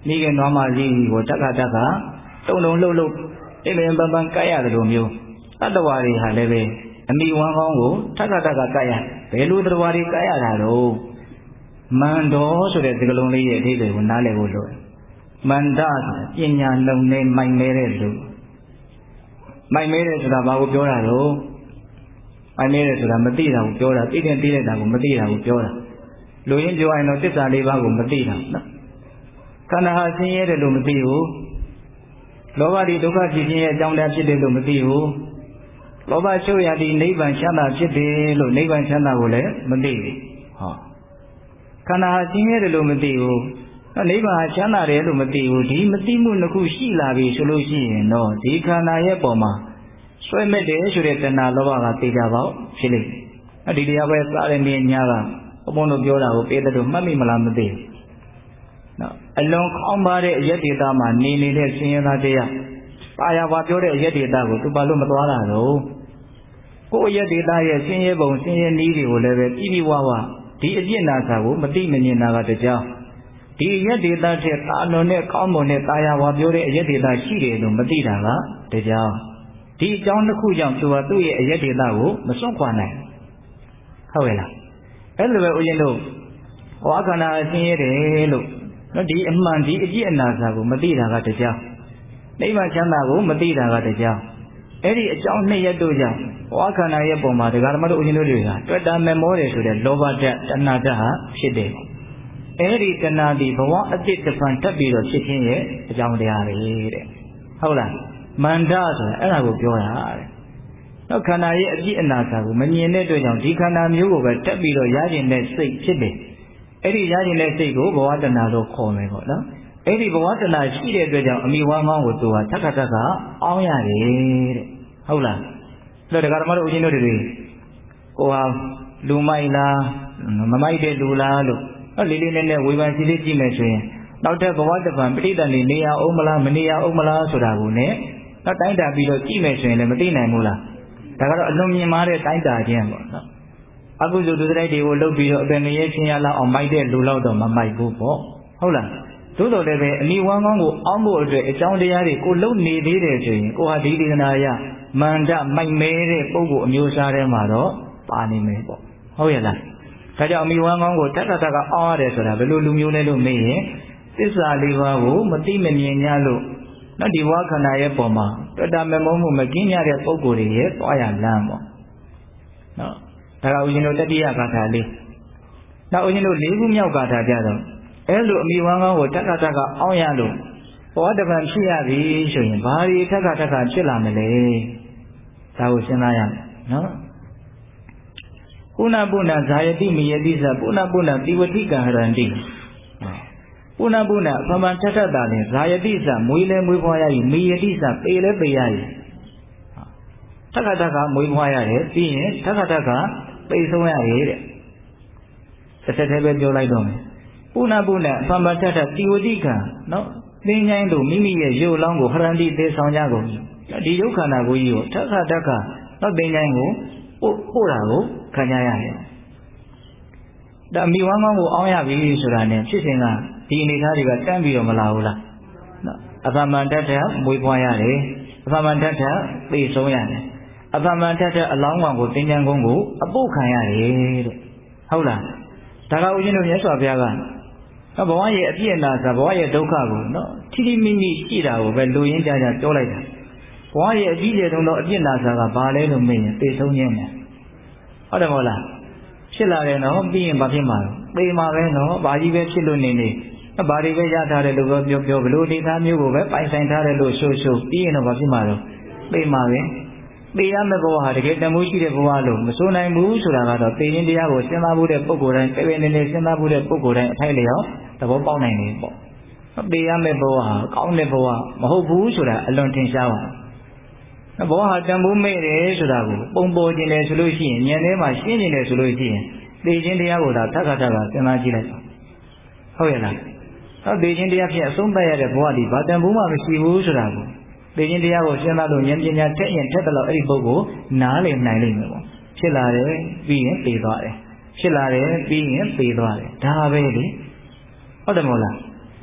S1: မိခင်နွားမကြီးကိုတက်ကတုံလှုပ်အိမ်ပန်းကိုက်ရတယ်လို့မျိုးတတ္တဝါတွေဟာလည်းပဲအမိဝမ်းကောင်းကိုတက်ကကိုက်ရဘယ်လိုတတ္တဝါတွေကိုက်ရတာတော့မန္တောဆိုတဲ့စကားလုံးလေးရဲ့အဓိပ္ပာယ်ကိုနားလည်ဖို့လိုတယ်မန္တပညာလုံနေမိုင်မဲတဲ့လူမိုင်မဲတဲ့ဆိုတာဘာကိုပြောတာတော့မိုင်မဲတဲ့ဆိုတာမသိတာကိုပြောတာသိတဲ့တာကိုမသိတာကိုပြောတာလူရင်းပြောရင်တော့သစ္စာလေးပါးကိုမသိတာနော်ခန္ဓာဟာဆင်းရဲတယ်လို့မသိဘူးလောဘဒီဒုက္ခဖြစ်ခြင်းရဲ့အကြောင်းတရားဖြစ်တယ်လို့မသိဘူးလောဘချုပ်ရသည်နိဗ္ဗာန်ချမ်းသာဖြစ်တယ်လို့နိဗ္ဗာန်ချမ်းသာကိုလည်းမသိဘူးဟောခန္ဓာဟာဆင်းရဲတယ်လို့မသိဘူးနိဗ္ဗာန်ချမ်းသာတယ်လို့မသိဘူးဒီမသိမှုနှစ်ခုရှိလာပြီဆိုလို့ရှိရင်တော့ဒီခန္ဓာရဲ့ပုံမှာဆွဲမဲ့တယ်ဆိုတဲ့တဏှာလောဘကသိကြပေါ့ဖြစ်လိမ့်မယ်ဒီတရားပဲစားတဲ့နေညာကဘုံတို့ပြောတာကိုပေးတဲ့တို့မှတ်မိမလားမသိဘူးနော်အလွန်ခေါင်းပါတဲ့အယက်ဒေတာမှာနေတဲ့ဆင်းရဲသားတရားပါရပါပြောတဲ့အယက်ဒေတာကိုသူဘာလို့မသွားတာတော့ကိုယ့်အယက်ဒေတာရဲ့ဆင်းရဲပုံဆင်းရဲနည်းတွေကိုလည်းပဲပြီးဝဒီအပြစ်နာစာကိုမသိမမြင်တာကတကြောင်ဒီအယက်ဒေတာတဲ့အာလွန်နဲ့ကောင်းမွန်တဲ့တာယာဝါပြောတဲ့အယက်ဒေတာရှိတယ်လို့မသိတာကတကြောင်ဒီအကြောင်းတစ်ခုကြောင့်သူကသူ့ရဲ့အယက်ဒေတာကိုမစွန့်ခွာနိုင်ဟုတ်ရဲ့လားအဲ့လိုပဲဦးဇင်းတို့ဝါခန္ဓာဆင်းရဲတယ်လို့နော်ဒီအမှန်ဒီအပြစ်အနာစာကိုမသိတာကတကြောင်နိဗ္ဗာန်ချမ်းသာကိုမသိတာကတကြောင်အဲ့ဒီအကြောင်းနှစ်ရက်တို့ကြောင့်ဝါခန္ဓာရဲ့ပုံမှာဒကာဓမ္မတို့ဦးဇင်းတို့တွေကတွေ့တာမမောတယ်ဆိုတဲ့လောဘဓာတ်တဏှာဓာတ်ဟာဖြစ်တယ်အဲ့ဒီတဏှာဒီဘဝအတိတ်တစ်ဖန်တက်ပြီးတော့ဖြစ်ခြင်းရဲ့အကြောင်းတရားပဲတဲ့ဟုတ်လားမန္တဆိုတာအဲ့ဒါကိုပြောတာတဲ့နောက်ခန္ဓာရဲ့အပြစ်အနာစာကိုမမြင်တဲ့အတွက်ကြောင့်ဒီခန္ဓာမျိုးကိုပဲတက်ပြီးတော့ရကျင်တဲ့စိတ်ဖြစ်တယ်အဲ့ဒီရကျင်တဲ့စိတ်ကိုဘဝတဏှာလို့ခေါ်မယ်ပေါ့နော်အဲ့ဒီဘဝတဏှာရှိတဲ့အတွက်ကြောင့်အမိဝမ်းကောင်းကိုသူကထက်ကအောင်းရတယ်တဲ့ဟုတ်လားအဲ့တော့ဒကာဓမ္မတို့ဦးဇင်းတို့တွေကိုဟာလူမိုက်လားမမိုက်တဲ့လူလားလို့လေးလေးနဲ့ဝေဖန်စီလေးကြည့်မယ်ဆိုရင်နောက်တဲ့ဘဝတစ်ပံပဋိသန္ဓေနေရအောင်မလားမနေရအောင်မလားဆိုတာကိုねနောက်တိုင်းတာပြီးတော့ကြည့်မယ်ဆိုရင်လည်းမသိနိုင်ဘူးလားဒါကတော့အလွန်မြင်မာတဲ့တိုင်းတာခြင်းပေါ့နော်အကုသိုလ်ဒုစရိုက်တွေကိုလုပ်ပြီးတော့အပင်ငရဲချင်းရလောက်အောင်မိုက်တဲ့လူလောက်တော့မမိုက်ဘူးပေါ့ဟုတ်လားသို့တော်လည်းပဲအနိဝမ်းကောင်းကိုအောင်းဖို့အတွက်အကြောင်းတရားတွေကိုလုံနေသေးတယ်ဆိုရင်ကိုဟာဒီဒေသနာရမန္တမိုက်မဲတဲ့ပုဂ္ဂိုလ်အမျိုးအစားထဲမှာတော့ပါနေမယ်ပေါ့ဟုတ်ရဲ့လားဒါကြောင့်အမိဝမ်းကောင်းကိုတက်ကအောင်းရတယ်ဆိုတာဘယ်လိုလူမျိုးလဲလို့မေးရင်သစ္စာလေးပါးကိုမသိမမြင်ကြလို့နော်ဒီဝါခန္ဓာရဲ့ပုံမှာတွေ့တာမမောမှုမကင်းကြတဲ့ပုဂ္ဂိုလ်တွေရဲ့သွားရလမ်းပေါ့နော်ဒါကဦးဇင်းတို့တတိယဂါထာလေးနောက်ဦးဇင်းတို့၄ခုမြောက်ဂါထာကြတော့အဲ့လိုအမိဝမ်းကောင်းကိုတက်ကအောင်းရလို့ဘောတပံဖြစ်ရပြီဆိုရင်ဘာတွေတက်ကဖြစ်လာမလဲဒါကိုစဉ်းစားရမယ်နော်ပုဏ္ဏပုဏ္ဏဇာယတိမိယတိသပုဏ္ဏပုဏ္ဏတိဝတိကဟရန္တိပုဏ္ဏပုဏ္ဏပမန်ထထတာလင်ဇာယတိသမွေးလဲမွေးဖွားရည်မိယတိသပေလဲပေရည်တက်ကမွေးဖွားရတယ်ပြီးရင်တက်ကပေဆုံးရတယ်တဲ့တစ်ဆက်တည်းပဲပြောလိုက်တော့မယ်ပုဏ္ဏပုဏ္ဏပမန်ထထတိဝတိကနော်သင်္ချိုင်းတို့မိမိရဲ့ရုပ်လောင်းကိုဟရန္တိသေဆောင်ကြကုန်ဒီရုပ်ခန္ဓာကိုယ်ကြီးကိုတက်ကနော်သင်္ချိုင်းကိုပို့တာကိုခံကြရတယ်ဒါမိဝမ်းကောင်းကိုအောင်းရပြီဆိုတာနဲ့ဖြစ်စဉ်ကဒီအနေထားတွေကတန်းပြီးတော့မလာဘူးလားနော်အပမန်တထမွေးဖွားရတယ်အပမန်တထသိဆုံးရတယ်အပမန်တထအလောင်းကောင်ကိုတင်ကြံကုန်းကိုအပုတ်ခံရတယ်တဲ့ဟုတ်လားဒါကဦးဇင်းတို့မြတ်စွာဘုရားကဘဝရဲ့အပြည့်အနာစာဘဝရဲ့ဒုက္ခကိုနော်ထိထိမိမိရှိတာကိုပဲလူရင်းကြပြောလိုက်တာဘဝရဲ့အကြီးကျယ်ဆုံးသောအပြည့်အနာစာကဘာလဲလို့မေးရင်သိဆုံးခြင်းပဲဟုတ်တယ်မဟုတ်လားဖြစ်လာတယ်နော်ပြီးရင်ဘာဖြစ်မှာလဲသေမှာပဲနော်ဘာကြီးပဲဖြစ်လို့နေဘာတွေပဲရထားတယ်လို့ပြောဘလို့ဒေသမျိုးကိုပဲပိုင်ဆိုင်ထားတယ်လို့ရှိုးပြီးရင်တော့ဘာဖြစ်မှာလဲသေမှာပဲသေရမယ့်ဘဝဟာတကယ်တမိုးရှိတဲ့ဘဝလို့မဆိုနိုင်ဘူးဆိုတာကတော့သေခြင်းတရားကိုစဉ်းစားဖို့တဲ့ပုဂ္ဂိုလ်တိုင်းပေနေစဉ်းစားဖို့တဲ့ပုဂ္ဂိုလ်တိုင်းအထိုက်လျောက်သဘောပေါက်နိုင်တယ်ပေါ့သေရမယ့်ဘဝဟာကောင်းတဲ့ဘဝမဟုတ်ဘူးဆိုတာအလွန်ထင်ရှားပါဘဝဟာတန်ဖိုးမဲ့တယ်ဆိုတာကိုပုံပေါ်ခြင်းတယ်ဆိုလို့ရှိရင်ဉာဏ်ထဲမှာရှင်းနေတယ်ဆိုလို့ရှိရင်သေခြင်းတရားကိုသာထက်ကစဉ်းစားကြည့်လိုက်ဟုတ်ရဲ့လားသေခြင်းတရားဖြင့်အဆုံးသတ်ရတဲ့ဘဝဒီဘာတန်ဖိုးမှမရှိဘူးဆိုတာကိုသေခြင်းတရားကိုစဉ်းစားလို့ဉာဏ်ပညာထက်ရင်ထက်တယ်လို့အဲ့ဒီပုဂ္ဂိုလ်နားလည်နိုင်လိမ့်မယ်ပေါ့ဖြစ်လာတယ်ပြီးရင်သေသွားတယ်ဖြစ်လာတယ်ပြီးရင်သေသွားတယ်ဒါပဲလေဟုတ်တယ်မဟုတ်လား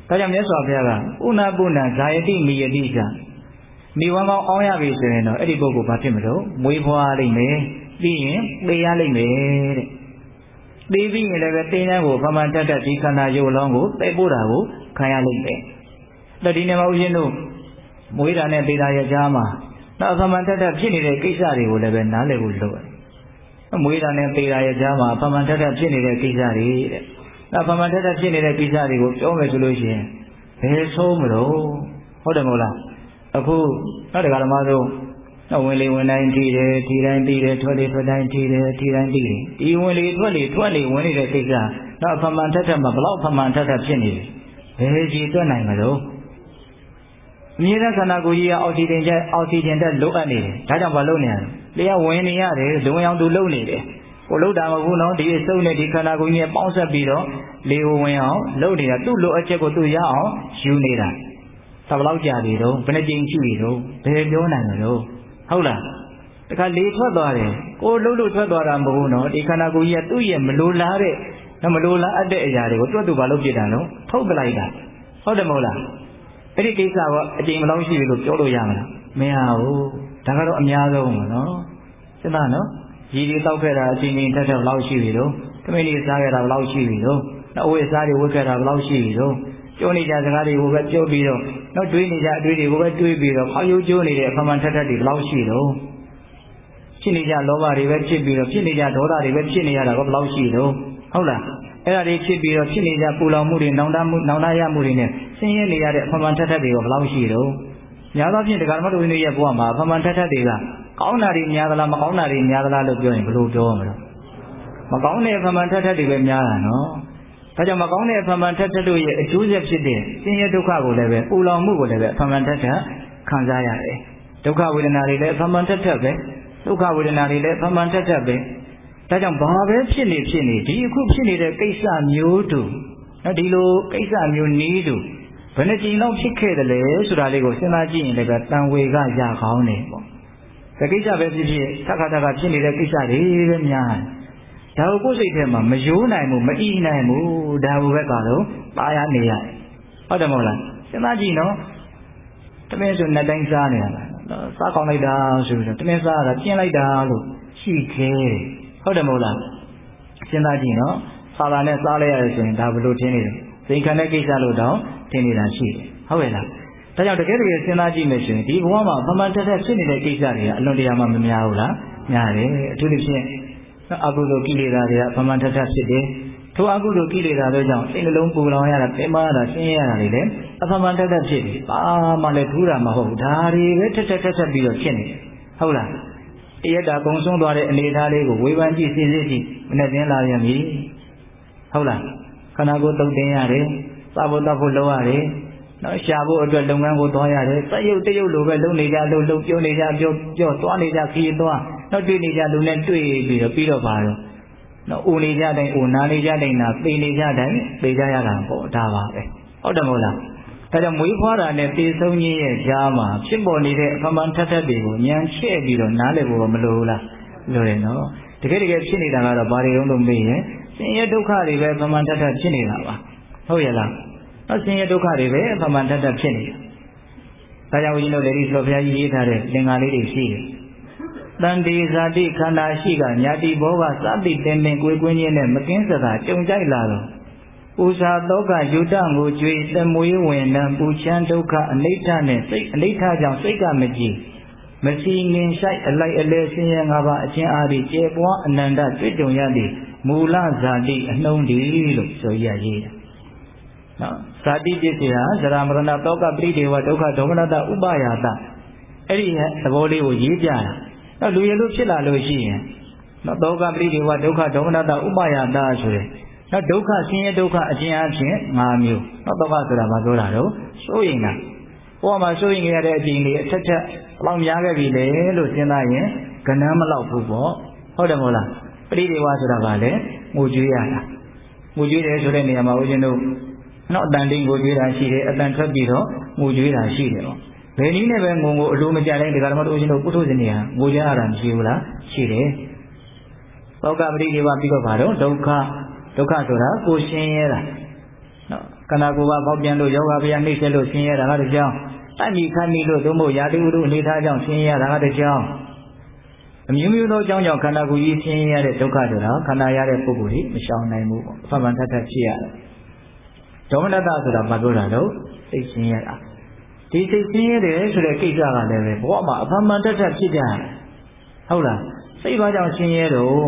S1: ဒါကြောင့်မြတ်စွာဘုရားကဥနာပုဏ္ဏဇာယတိမိယတိကမိဝမ်းကောင်းအောင်ရပြီဆိုရင်တော့အဲ့ဒီပုဂ္ဂိုလ်ဘာဖြစ်မလို့မွေးဖွားလိမ့်မယ်ပြီးရင်သေရလိမ့်မယ်တဲ့သေပြီးရင်လည်းပဲသေနှံကိုဖမှန်တတ်ဒီခန္ဓာရုပ်လုံးကိုသိပို့တာကိုခံရလိမ့်မယ်ဒါဒီနေ့မှာဦးဇင်းတို့မွေးတာနဲ့သေတာရဲ့ကြားမှာနောက်ဖမှန်တတ်ဖြစ်နေတဲ့ကိစ္စတွေကိုလည်းပဲနားလည်ဖို့လိုတယ်မွေးတာနဲ့သေတာရဲ့ကြားမှာဖမှန်တတ်ဖြစ်နေတဲ့ကိစ္စတွေတဲ့နောက်ဖမှန်တတ်ဖြစ်နေတဲ့ကိစ္စတွေကိုပြောမယ်ဆိုလို့ရှိရင်ဘယ်ဆုံးမလို့ဟုတ်တယ်မဟုတ်လားအခုနောက်တခါဓမ္မဆုံးဝင်လေဝင်တိုင်းထိတယ်ထိတိုင်းပြီးတယ်ထွက်လေထွက်တိုင်းထိတယ်ထိတိုင်းပြီးတယ်ဒီဝင်လေထွက်လေဝင်နေတဲ့ကိစ္စနောက်ဖမှန်တတ်မှာဘလောက်ဖမှန်တတ်ဖြစ်နေတယ်ဘယ်ကြီးတွက်နိုင်မလို့အမြဲတမ်းခန္ဓာကိုယ်ကြီးကအောက်ဆီဂျင်တက်လိုအပ်နေတယ်ဒါကြောင့်မလုပ်နေရဘူးတရားဝင်နေရတယ်လုံအောင်သူလုံနေတယ်ကိုလှုပ်တာမဟုတ်ဘူးနော်ဒီစုပ်နဲ့ဒီခန္ဓာကိုယ်ကြီးပေါင်းဆက်ပြီးတော့လေဝင်အောင်လုပ်နေတာသူ့လိုအပ်ချက်ကိုသူရအောင်ယူနေတာသဘလောက်ကြာပြီတော့ဘယ်နှကြိမ်ရှိပြီတော့ဘယ်ပြောနိုင်မလို့ဟုတ်လားတခါလေထွက်သွားတယ်ကိုလှုပ်လို့ထွက်သွားတာမဟုတ်ဘူးနော်ဒီခန္ဓာကိုယ်ကြီးကသူ့ရဲ့မလိုလားအပ်တဲ့အရာတွေကိုတွတ်သူဘာလို့ပြစ်တာနော်ထုတ်ပလိုက်တာဟုတ်တယ်မဟုတ်လားအဲ့ဒီကိစ္စကအချိန်မလောက်ရှိပြီလို့ပြောလို့ရမလားမရဘူးဒါကတော့အများဆုံးပါနော်စဉ်းစားနော်ရည်ရည်တောက်ခဲ့တာအချိန်ချင်းတက်ဘလောက်ရှိပြီတော့သမီးလေးစားခဲ့တာဘလောက်ရှိပြီတော့နောက်ဝိစားတွေဝတ်ခဲ့တာဘလောက်ရှိပြီတော့ပြောနေကြစကားတွေကိုပဲပြောပြီးတော့နောက်တွေးနေကြအတွေးတွေကိုပဲတွေးပြီးတော့ခေါင်းရိုးကျိုးနေတဲ့အဖမှန်ထက်တွေဘလောက်ရှိတော့ဖြစ်နေကြလောဘတွေပဲဖြစ်ပြီးတော့ဖြစ်နေကြဒေါသတွေပဲဖြစ်နေရတာကဘလောက်ရှိတော့ဟုတ်လားအဲ့ဒါတွေဖြစ်ပြီးတော့ဖြစ်နေကြပူလောင်မှုတွေနောင်တရမှုတွေနဲ့ဆင်းရဲနေရတဲ့အဖမှန်ထက်တွေကဘလောက်ရှိတော့များသောဖြင့်တရားဓမ္မတို့ရဲ့ဘဝမှာအဖမှန်ထက်တွေကကောင်းတာတွေများသလားမကောင်းတာတွေများသလားလို့ပြောရင်ဘယ်လိုပြောမလဲမကောင်းတဲ့အဖမှန်ထက်တွေပဲများတာနော်ဒါကြောင့်မကောင်းတဲ့အဖမှန်ထက်တို့ရဲ့အကျိုးဆက်ဖြစ်တဲ့ဆင်းရဲဒုက္ခကိုလည်းပဲပူလောင်မှုကိုလည်းပဲအဖမှန်ထက်ခံစားရတယ်ဒုက္ခဝေဒနာတွေလည်းအဖမှန်ထက်ပဲဒုက္ခဝေဒနာတွေလည်းအဖမှန်ထက်ပဲဒါကြောင့်ဘာပဲဖြစ်နေဒီအခုဖြစ်နေတဲ့ကိစ္စမျိုးတူနော်ဒီလိုကိစ္စမျိုးနည်းတူဘယ်နှကြိမ်လောက်ဖြစ်ခဲ့တယ်လဲဆိုတာလေးကိုစဉ်းစားကြည့်ရင်လည်းပဲတန်ဝေကရကောင်းနေပေါ့ဒီကိစ္စပဲဖြစ်ထပ်ခါဖြစ်နေတဲ့ကိစ္စတွေပဲများဒါကိုကိုယ်စိတ်ထဲမှာမယိုးနိုင်ဘူးမအီးနိုင်ဘူးဒါကိုပဲကတော့ပါရနေရတယ်ဟုတ်တယ်မဟုတ်လားစဉ်းစားကြည့်နော်တမင်းဆိုနှစ်တိုင်းစားနေတာစားကောင်းလိုက်တာဆိုပြီးတော့တမင်းစားတာပြင်းလိုက်တာလို့ရှိခဲဟုတ်တယ်မဟုတ်လားစဉ်းစားကြည့်နော်စားတာနဲ့စားလိုက်ရတယ်ဆိုရင်ဒါဘယ်လိုထင်နေလဲစိန်ခံတဲ့ကိစ္စလို့တော့ထင်နေတာရှိတယ်ဟုတ်ရဲ့လားဒါကြောင့်တကယ်စဉ်းစားကြည့်မယ်ဆိုရင်ဒီဘဝမှာဖမှန်တက်ဖြစ်နေတဲ့ကိစ္စတွေကအလွန်တရာမှမများဘူးလားများတယ်အထူးသဖြင့်အကုသိုလ်ကိလေသာတွေကဖမှန်တက်ဖြစ်တယ်ထိုအကုသိုလ်ကိလေသာတွေကြောင့်စိတ်နှလုံးပူလောင်ရတာပင်မရတာဆင်းရဲရတာတွေလည်းအဖမှန်တက်ဖြစ်တယ်ဘာမှလည်းထူးတာမဟုတ်ဘူးဒါတွေပဲထက်ပြီးတော့ဖြစ်နေတယ်ဟုတ်လားတရက်တာကုံဆုံးသွားတဲ့အနေအထားလေးကိုဝေဖန်ကြည့်စဉ်းစားကြည့်မနဲ့တင်လာရမည်ဟုတ်လားခန္ဓာကိုယ်တုတ်တင်ရတယ်စားဖို့တောက်ဖို့လုပ်ရတယ်နော်ရှာဖို့အတွက်လုပ်ငန်းကိုသွားရတယ်စက်ရုပ်တရုပ်လိုပဲလုပ်နေကြလုပ်ပြောနေကြပြောသွားနေကြခရီးသွားနောက်တွေ့နေကြလူနဲ့တွေ့ပြီးတော့ပါတော့နော်အိုနေကြတိုင်းအိုနာနေကြတိုင်းနာပေနေကြတိုင်းပေကြရတာပေါ့ဒါပါပဲဟုတ်တယ်မဟုတ်လားဒါကြောင့်မွေးဖွားတာနဲ့သေဆုံးခြင်းရဲ့ကြားမှာဖြစ်ပေါ်နေတဲ့အဖမှန်ထက်တွေကိုဉာဏ်ချဲ့ပြီးတော့နားလည်ဖို့မလိုဘူးလားလိုတယ်နော်တကယ်ဖြစ်နေတာကတော့ဘာတွေတုံးလို့မေးရင်ဆင်းရဲဒုက္ခတွေပဲဖမှန်ထက်ဖြစ်နေတာပါဟုတ်ရဲ့လားနော်ဆင်းရဲဒုက္ခတွေပဲဖမှန်ထက်ဖြစ်နေတာဒါကြောင့်ဦးဇင်းတို့လည်းဒီဆိုဘုရားကြီးရေးထားတဲ့သင်္ကာလေးတွေရှိတယ်တန်တေဇာတိခန္ဓာရှိကညာတိဘောကစသည်တင်ပင်ကိုယ်ကွင်းချင်းနဲ့မကင်းစကားကြုံကြိုက်လာတော့ပူဇာတောကယူတငိုကြွေသမွေးဝင်နံပူချမ်းဒုက္ခအနိဋ္ဌနဲ့စိတ်အနိဋ္ဌကြောင့်စိတ်ကမကြည်မစီငင်ဆိုင်အလိုက်အလဲဆင်းရဲ၅ပါးအချင်းအားဖြင့်ကျေပွားအနန္တတွေ့ကြုံရသည့်မူလဇာတိအနှုံးတည်းလို့ဆိုရရေးတယ်နော်ဇာတိပစ္စည်းဟာဇရာမရဏတောကပရိဒေဝဒုက္ခဒေါမနတဥပယာတအဲ့ဒီသဘောလေးကိုရေးပြတာနော်လူရလို့ဖြစ်လာလို့ရှိရင်နော်တောကပရိဒေဝဒုက္ခဒေါမနတဥပယာတဆိုတဲ့နော်ဒုက္ခဆင်းရဲဒုက္ခအချင်းအချင်း၅မျိုးနော်တောကဆိုတာဘာပြောတာတော့စိုးရင်လားဘဝမှာစိုးရင်ရတဲ့အချိန်လေးအထက်ဘလောက်များခဲ့ပြီလေလို့စဉ်းစားရင်ကဏ္ဍမလောက်ဘူးပေါ့ဟုတ်တယ်မဟုတ်လားပရိဒေဝဆိုတာကလည်းငိုကြွေးရတာငိုကြွေးတယ်ဆိုတဲ့နေရာမှာဦးဇင်းတို့နော်အတန်တင်းငိုကြွေးတာရှိတယ်အတန်ထွက်ပြီးတော့ငိုကြွေးတာရှိတယ်ပေါ့ဘယ်နည်းနဲ့ပဲငုံကိုအလိုမကျတိုင်းဒီကရမတို့ဦးဇင်းတို့ပုထုဇဉ်တွေဟာငိုကြရတာမရှိဘူးလားရှိတယ်သောကပရိဒေဝပြီးတော့ဘာတော့ဒုက္ခဆိုတာကိုရှင်းရတာနော်ခန္ဓာကိုယ်ကပေါက်ပြန်လို့ယောဂဗျာနှိမ့်ဆက်လို့ဆင်းရဲတာကတစ်ကြောင်းတိုက်မိခတ်မိလို့သို့မဟုတ်ရာသီဥတုအနေထားကြောင့်ဆင်းရဲတာကတစ်ကြောင်းအမျိုးမျိုးသောအကြောင်းကြောင့်ခန္ဓာကိုယ်ကြီးဆင်းရဲရတဲ့ဒုက္ခဆိုတာခန္ဓာရတဲ့ပုဂ္ဂိုလ်ကြီးမရှောင်နိုင်ဘူးပေါ့အဖမှန်တတ်တတ်ဖြစ်ရတယ်ဒေါမနတဆိုတာဘာပြောတာလို့စိတ်ဆင်းရဲတာဒီစိတ်ဆင်းရဲတယ်ဆိုတဲ့ကိစ္စကလည်းပဲဘဝမှာအဖမှန်တတ်တတ်ဖြစ်ကြတယ်ဟုတ်လားစိတ်ဘာကြောင့်ဆင်းရဲတော့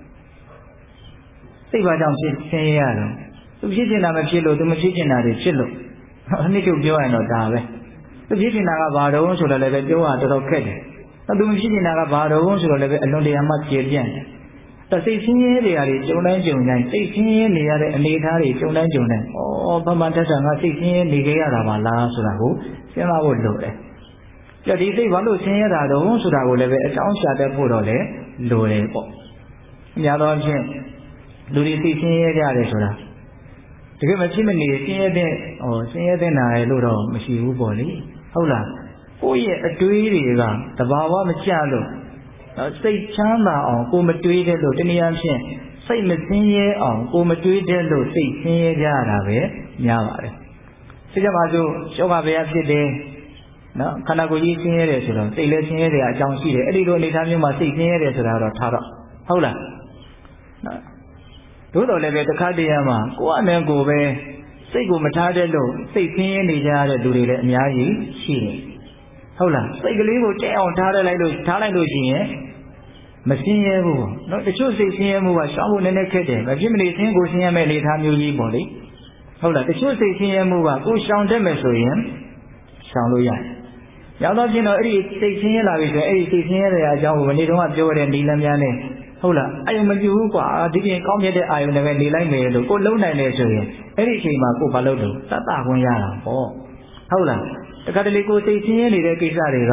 S1: စိတ်ဘာကြောင့်ဆင်းရဲရတော့သူဖြစ်နေတာမဖြစ်လို့သူမဖြစ်နေတာတွေဖြစ်လို့အနည်းချုပ်ပြောရင်တော့ဒါပဲသူဖြစ်နေတာကဘာတော့ဆိုတော့လည်းပဲပြောရတော်တော်ခက်တယ်သူမဖြစ်နေတာကဘာတော့ဆိုတော့လည်းပဲအလွန်တရာမှကျေပြန့်တယ်စိတ်ဆင်းရဲတွေအရာတွေကြုံတိုင်းကြုံတိုင်းစိတ်ဆင်းရဲနေရတဲ့အနေအထားတွေကြုံတိုင်းကြုံတိုင်းဗမာတတ်တာငါစိတ်ဆင်းရဲနေကြရတာပါလားဆိုတာကိုစဉ်းစားဖို့လိုတယ်ကြဒီစိတ်ဘာလို့ဆင်းရဲတာတော့ဆိုတာကိုလည်းပဲအကြောင်းရှာတတ်ဖို့တော့လည်းလိုတယ်ပေါ့အများသောအားဖြင့်လူတွေစိတ်ဆင်းရဲကြတယ်ဆိုတာတကယ်မဖြစ်မနေဆင်းရဲတဲ့နာရလို့တော့မရှိဘူးပေါ့လေဟုတ်လားကိုယ့်ရဲ့အတွေးတွေကတဘာဝမကျလို့စိတ်ချမ်းသာအောင်ကိုမတွေးတဲ့လို့တနည်းအားဖြင့်စိတ်မဆင်းရဲအောင်ကိုမတွေးတဲ့လို့စိတ်ဆင်းရဲကြရတာပဲများပါတယ်။ဒါကြောင့်ပါဆိုယောဂဗျာဖြစ်တယ်နော်ခန္ဓာကိုယ်ကြီးဆင်းရဲတယ်ဆိုတော့စိတ်လည်းဆင်းရဲတယ်အကြောင်းရှိတယ်အဲ့ဒီလိုအနေအထားမျိုးမှာစိတ်ဆင်းရဲတယ်ဆိုတာတော့ထားတော့ဟုတ်လားနော်တို့တော်လည်းပဲတစ်ခါတည်းမှာကိုယ့်အနေကိုပဲစိတ်ကိုမထားတဲ့လို့စိတ်ဆင်းရဲနေကြရတဲ့လူတွေလည်းအများကြီးရှိတယ်ဟုတ်လားစိတ်ကလေးကိုကြဲအောင်ထားလိုက်လို့ရှိရင်မဆင်းရဲဘူးပေါ့နော်တချို့စိတ်ဆင်းရဲမှုကရှောင်ဖို့နည်းနည်းခက်တယ်မဖြစ်မနေဆင်းကိုဆင်းရဲမဲ့လေထားမျိုးကြီးပေါ့လေဟုတ်လားတချို့စိတ်ဆင်းရဲမှုကကိုရှောင်တတ်မယ်ဆိုရင်ရှောင်လို့ရတယ်ရောက်တော့ပြင်တော့အဲ့ဒီစိတ်ဆင်းရဲလာပြီဆိုရင်အဲ့ဒီစိတ်ဆင်းရဲတဲ့အကြောင်းကိုမနေ့တုန်းကပြောတဲ့နီလန်းများနဲ့ဟုတ်လားအာယုံမပြူဘူးကွာဒီပြင်ကောင်းမြတ်တဲ့အာယုံတွေပဲနေလိုက်မယ်လို့ကိုလုံးနိုင်တယ်ဆိုရင်အဲ့ဒီအချိန်မှာကိုဘာလုပ်လို့သတ်တာခွင့်ရတာပေါ့ဟုတ်လားတခါတလေကိုစိတ်ဆင်းရဲနေတဲ့ကိစ္စတွေက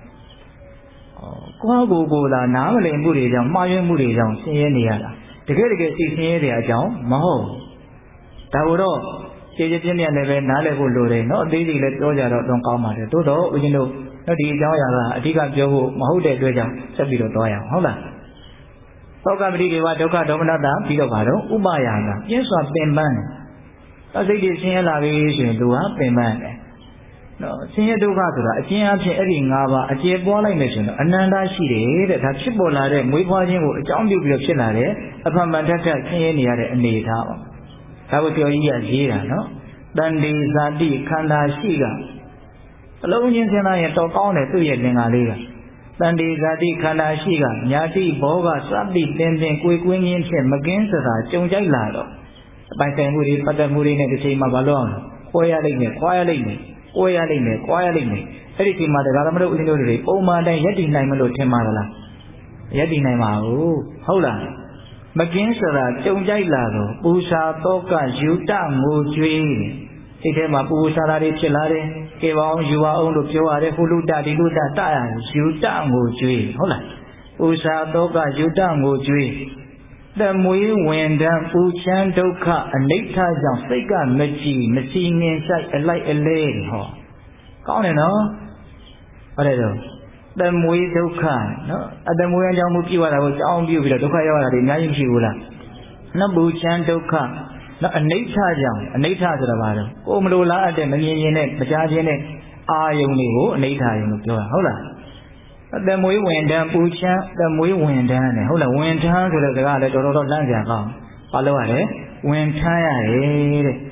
S1: ကိုယ်လာနားမလည်မှုတွေကြောင့်မှားယွင်းမှုတွေကြောင့်ဆင်းရဲနေရတာတကယ်စိတ်ဆင်းရဲတဲ့အကြောင်းမဟုတ်ဒါကိုတော့ကျေပြင်းပြင်းလည်းပဲနားလည်ဖို့လိုတယ်နော်အသေးစိတ်လည်းပြောကြတော့တော့ကောင်းပါတယ်သို့တော့ဦးဇင်းတို့ဒီအကြောင်းအရာကအဓိကပြောဖို့မဟုတ်တဲ့အတွက်ကြောင့်ဆက်ပြီးတော့သွားရအောင်ဟုတ်လားသောကပတိတွေဝဒုက္ခဒေါမနတပြီးတော့ပါတော့ဥပယာကပြင်းစွာပင်ပန်းတယ်စိတ်တွေဆင်းရဲလာပြီဆိုရင်သူကပင်ပန်းတယ်နော်ဆင်းရဲဒုက္ခဆိုတာအကျဉ်းအဖြစ်အဲ့ဒီ၅ပါးအကျေပွားလိုက်မယ်ဆိုရင်အနန္တရှိတယ်တဲ့ဒါဖြစ်ပေါ်လာတဲ့မွေးဖွားခြင်းကိုအကြောင်းပြုပြီးတော့ဖြစ်လာတဲ့အဖမှန်တတ်ဆင်းရဲနေရတဲ့အနေအထားပါဒါကိုကျော်ကြီးကရေးတာနော်တန်တေဇာတိခန္ဓာရှိကအလုံးချင်းစဉ်းစားရင်တော့ကောင်းတယ်သူ့ရဲ့သင်္ကာလေးကတန်တေဇာတိခန္ဓာရှိကညာတိဘောကစသည်တင်ကိုယ်ကွင်းချင်းဖြင့်မကင်းစတာကြုံကြိုက်လာတော့အပိုင်ဆိုင်မှုတွေပတ်သက်မှုတွေနဲ့ဒီချိန်မှာမလုပ်အောင်ခွဲရလိမ့်မယ်ခွာရလိမ့်မယ်ကိုယ်ရလိမ့်မယ်၊ကြွားရလိမ့်မယ်။အဲ့ဒီချိန်မှာတရားဓမ္မတို့ဦးဇင်းတို့တွေပုံမှန်တိုင်းယက်တည်နိုင်မလို့ထင်ပါလား။ယက်တည်နိုင်ပါဘူး။ဟုတ်လား။မကင်းဆိုတာကြုံကြိုက်လာတော့ပူစာတောကယူတငိုကြွေးစိတ်ထဲမှာပူစာတာတွေဖြစ်လာတယ်။ကေပါအောင်ယူအောင်လို့ပြောရတယ်။ဟိုလူတဒီလူတတရယူတငိုကြွေးဟုတ်လား။ပူစာတောကယူတငိုကြွေးသမွေးဝင်တန်းပူချမ်းဒုက္ခအနိဋ္ဌကြောင့်စိတ်ကမကြည်မစီငင်ဆိုင်အလိုက်အလဲဟောကောင်းတယ်နော်ဟုတ်တယ်တော့သမွေးဒုက္ခနော်အသမွေးအကြောင်းမှုပြုရတာကိုကြောင်းပြုပြီးတော့ဒုက္ခရောက်ရတာဒီအများကြီးမရှိဘူးလားနပူချမ်းဒုက္ခနော်အနိဋ္ဌကြောင့်အနိဋ္ဌဆိုတာဘာလဲကိုမလိုလားအပ်တဲ့မမြင်ရင်နဲ့မကြားခြင်းနဲ့အာယုန်တွေကိုအနိဋ္ဌယုံလို့ပြောတာဟုတ်လားအသမွေးဝင်တန်းပူချမ်းသမွေးဝင်တန်းနဲ့ဟုတ်လားဝင်ထမ်းဆိုတဲ့စကားလည်းတော်တော်လန့်ကြကောင်းဘာလို့ရလဲဝင်ထမ်းရတယ်တဲ့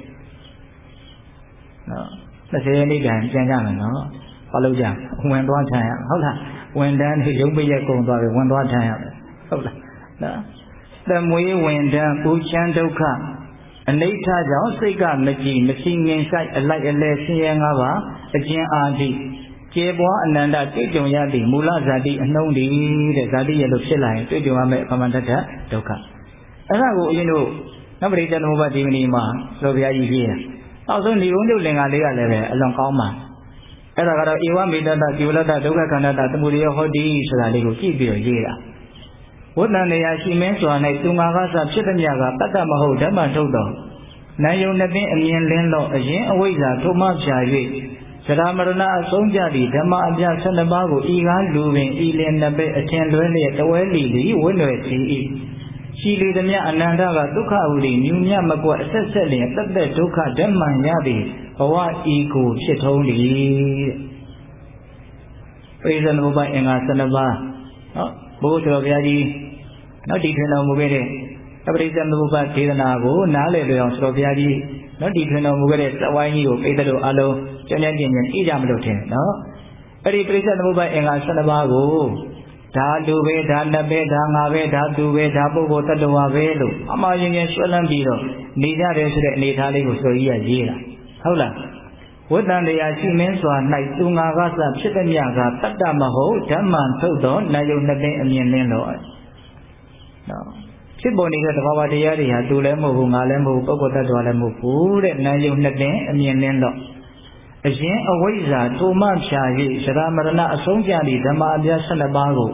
S1: နော်30ရက်နေ့ပြန်ကြံကြမယ်နော်ဘာလို့ကြဝင်သွားထမ်းရဟုတ်လားဝင်တန်းဒီရုပ်ပိရက်ကုန်သွားပြီဝင်သွားထမ်းရမယ်ဟုတ်လားနော်သမွေးဝင်တန်းပူချမ်းဒုက္ခအနိဋ္ဌကြောင့်စိတ်ကမကြည်မစီငင်ဆိုင်အလိုက်အလဲဆင်းရဲ၅ပါးအကျဉ်းအားဖြင့်ကျေပွားအနန္တတွေ့ကြုံရသည့်မူလဇာတိအနှုံးတည်တဲ့ဇာတိရဲ့လို့ဖြစ်လာရင်တွေ့ကြုံရမယ့်အမှန်တတဒုက္ခအဲ့ဒါကိုအရင်တို့နဗ္ဗရိတ္တမောဘဒီမနီမှာလောဘရားကြီးကြီးနောက်ဆုံးဒီဘုံတို့လင်္ကာလေးကလည်းပဲအလွန်ကောင်းပါအဲ့ဒါကတော့ဧဝမေတ္တကိဝလတ္တဒုက္ခခန္ဓတသမုဒယဟောတိဆိုတာလေးကိုကြည့်ပြီးတော့ရေးတာဝတ္တနေရာရှိမင်းစွာ၌သူငါကစဖြစ်သည်များကတတ္တမဟုတ်ဓမ္မထုတ်တော်နာယုံနှသိအမြင်လင်းတော့အရင်အဝိဇ္ဇာထုံမဖြာ၍သရမရဏအဆုံးကြသည့်ဓမ္မအပြ12ပါးကိုဤကားလူပင်ဤလင်နှစ်ပဲအထင်လွဲလျက်တဝဲလီလီဝိနွယ်စီ၏ရှိလေသမျှအနန္တကဒုက္ခဟုသည်ညူမြမကွက်အဆက်ဆက်လျင်တသက်ဒုက္ခဓမ္မံရသည်ဘဝဤကိုဖြစ်ထုံးသည်ပရိသသမုပ္ပါအင်္ဂါ12ပါးနော်ဘုရားတော်ဘုရားကြီးနော်ဒီထွင်တော်မူခဲ့တဲ့ပရိသသမုပ္ပါဒေသနာကိုနားလည်လွယ်အောင်တော်ဘုရားကြီးနော်ဒီထွင်တော်မူခဲ့တဲ့သဝိုင်းကြီးကိုပိဿတို့အလုံးကျမ်းကျမ်းပြည့်ပြည့်သိကြမလို့ထင်နော်အဲ့ဒီပရိသသမုပ္ပါအင်္ဂါ12ပါးကိုဒါလူပဲဒါလက်ပဲဒါငါပဲဒါသူပဲဒါပုဂ္ဂိုလ်တ attva ပဲလို့အမှားရင်ရင်ဆွဲလန်းပြီးတော့နေကြတယ်ဆိုတဲ့အနေအထားလေးကိုဆိုကြီးရရေးတာဟုတ်လားဝတ္တန်တရားရှိမင်းစွာ၌သူငါကစဖြစ်သည်မြကတတ္တမဟုတ်ဓမ္မံထုတ်တော်နာယုံနှစ်သိအမြင်လင်းတော်နော်ဖြစ်ပေါ်နေတဲ့သဘာဝတရားတွေဟာသူလည်းမဟုတ်ဘူးငါလည်းမဟုတ်ပုဂ္ဂိုလ်တ attva လည်းမဟုတ်ဘူးတဲ့နာယုံနှစ်သိအမြင်လင်းတော်အရင်အဝိဇ္ဇာထိုမှဖြာ၍သရမရဏအဆုံးကြသည့်ဓမ္မအပြား12ပါးကို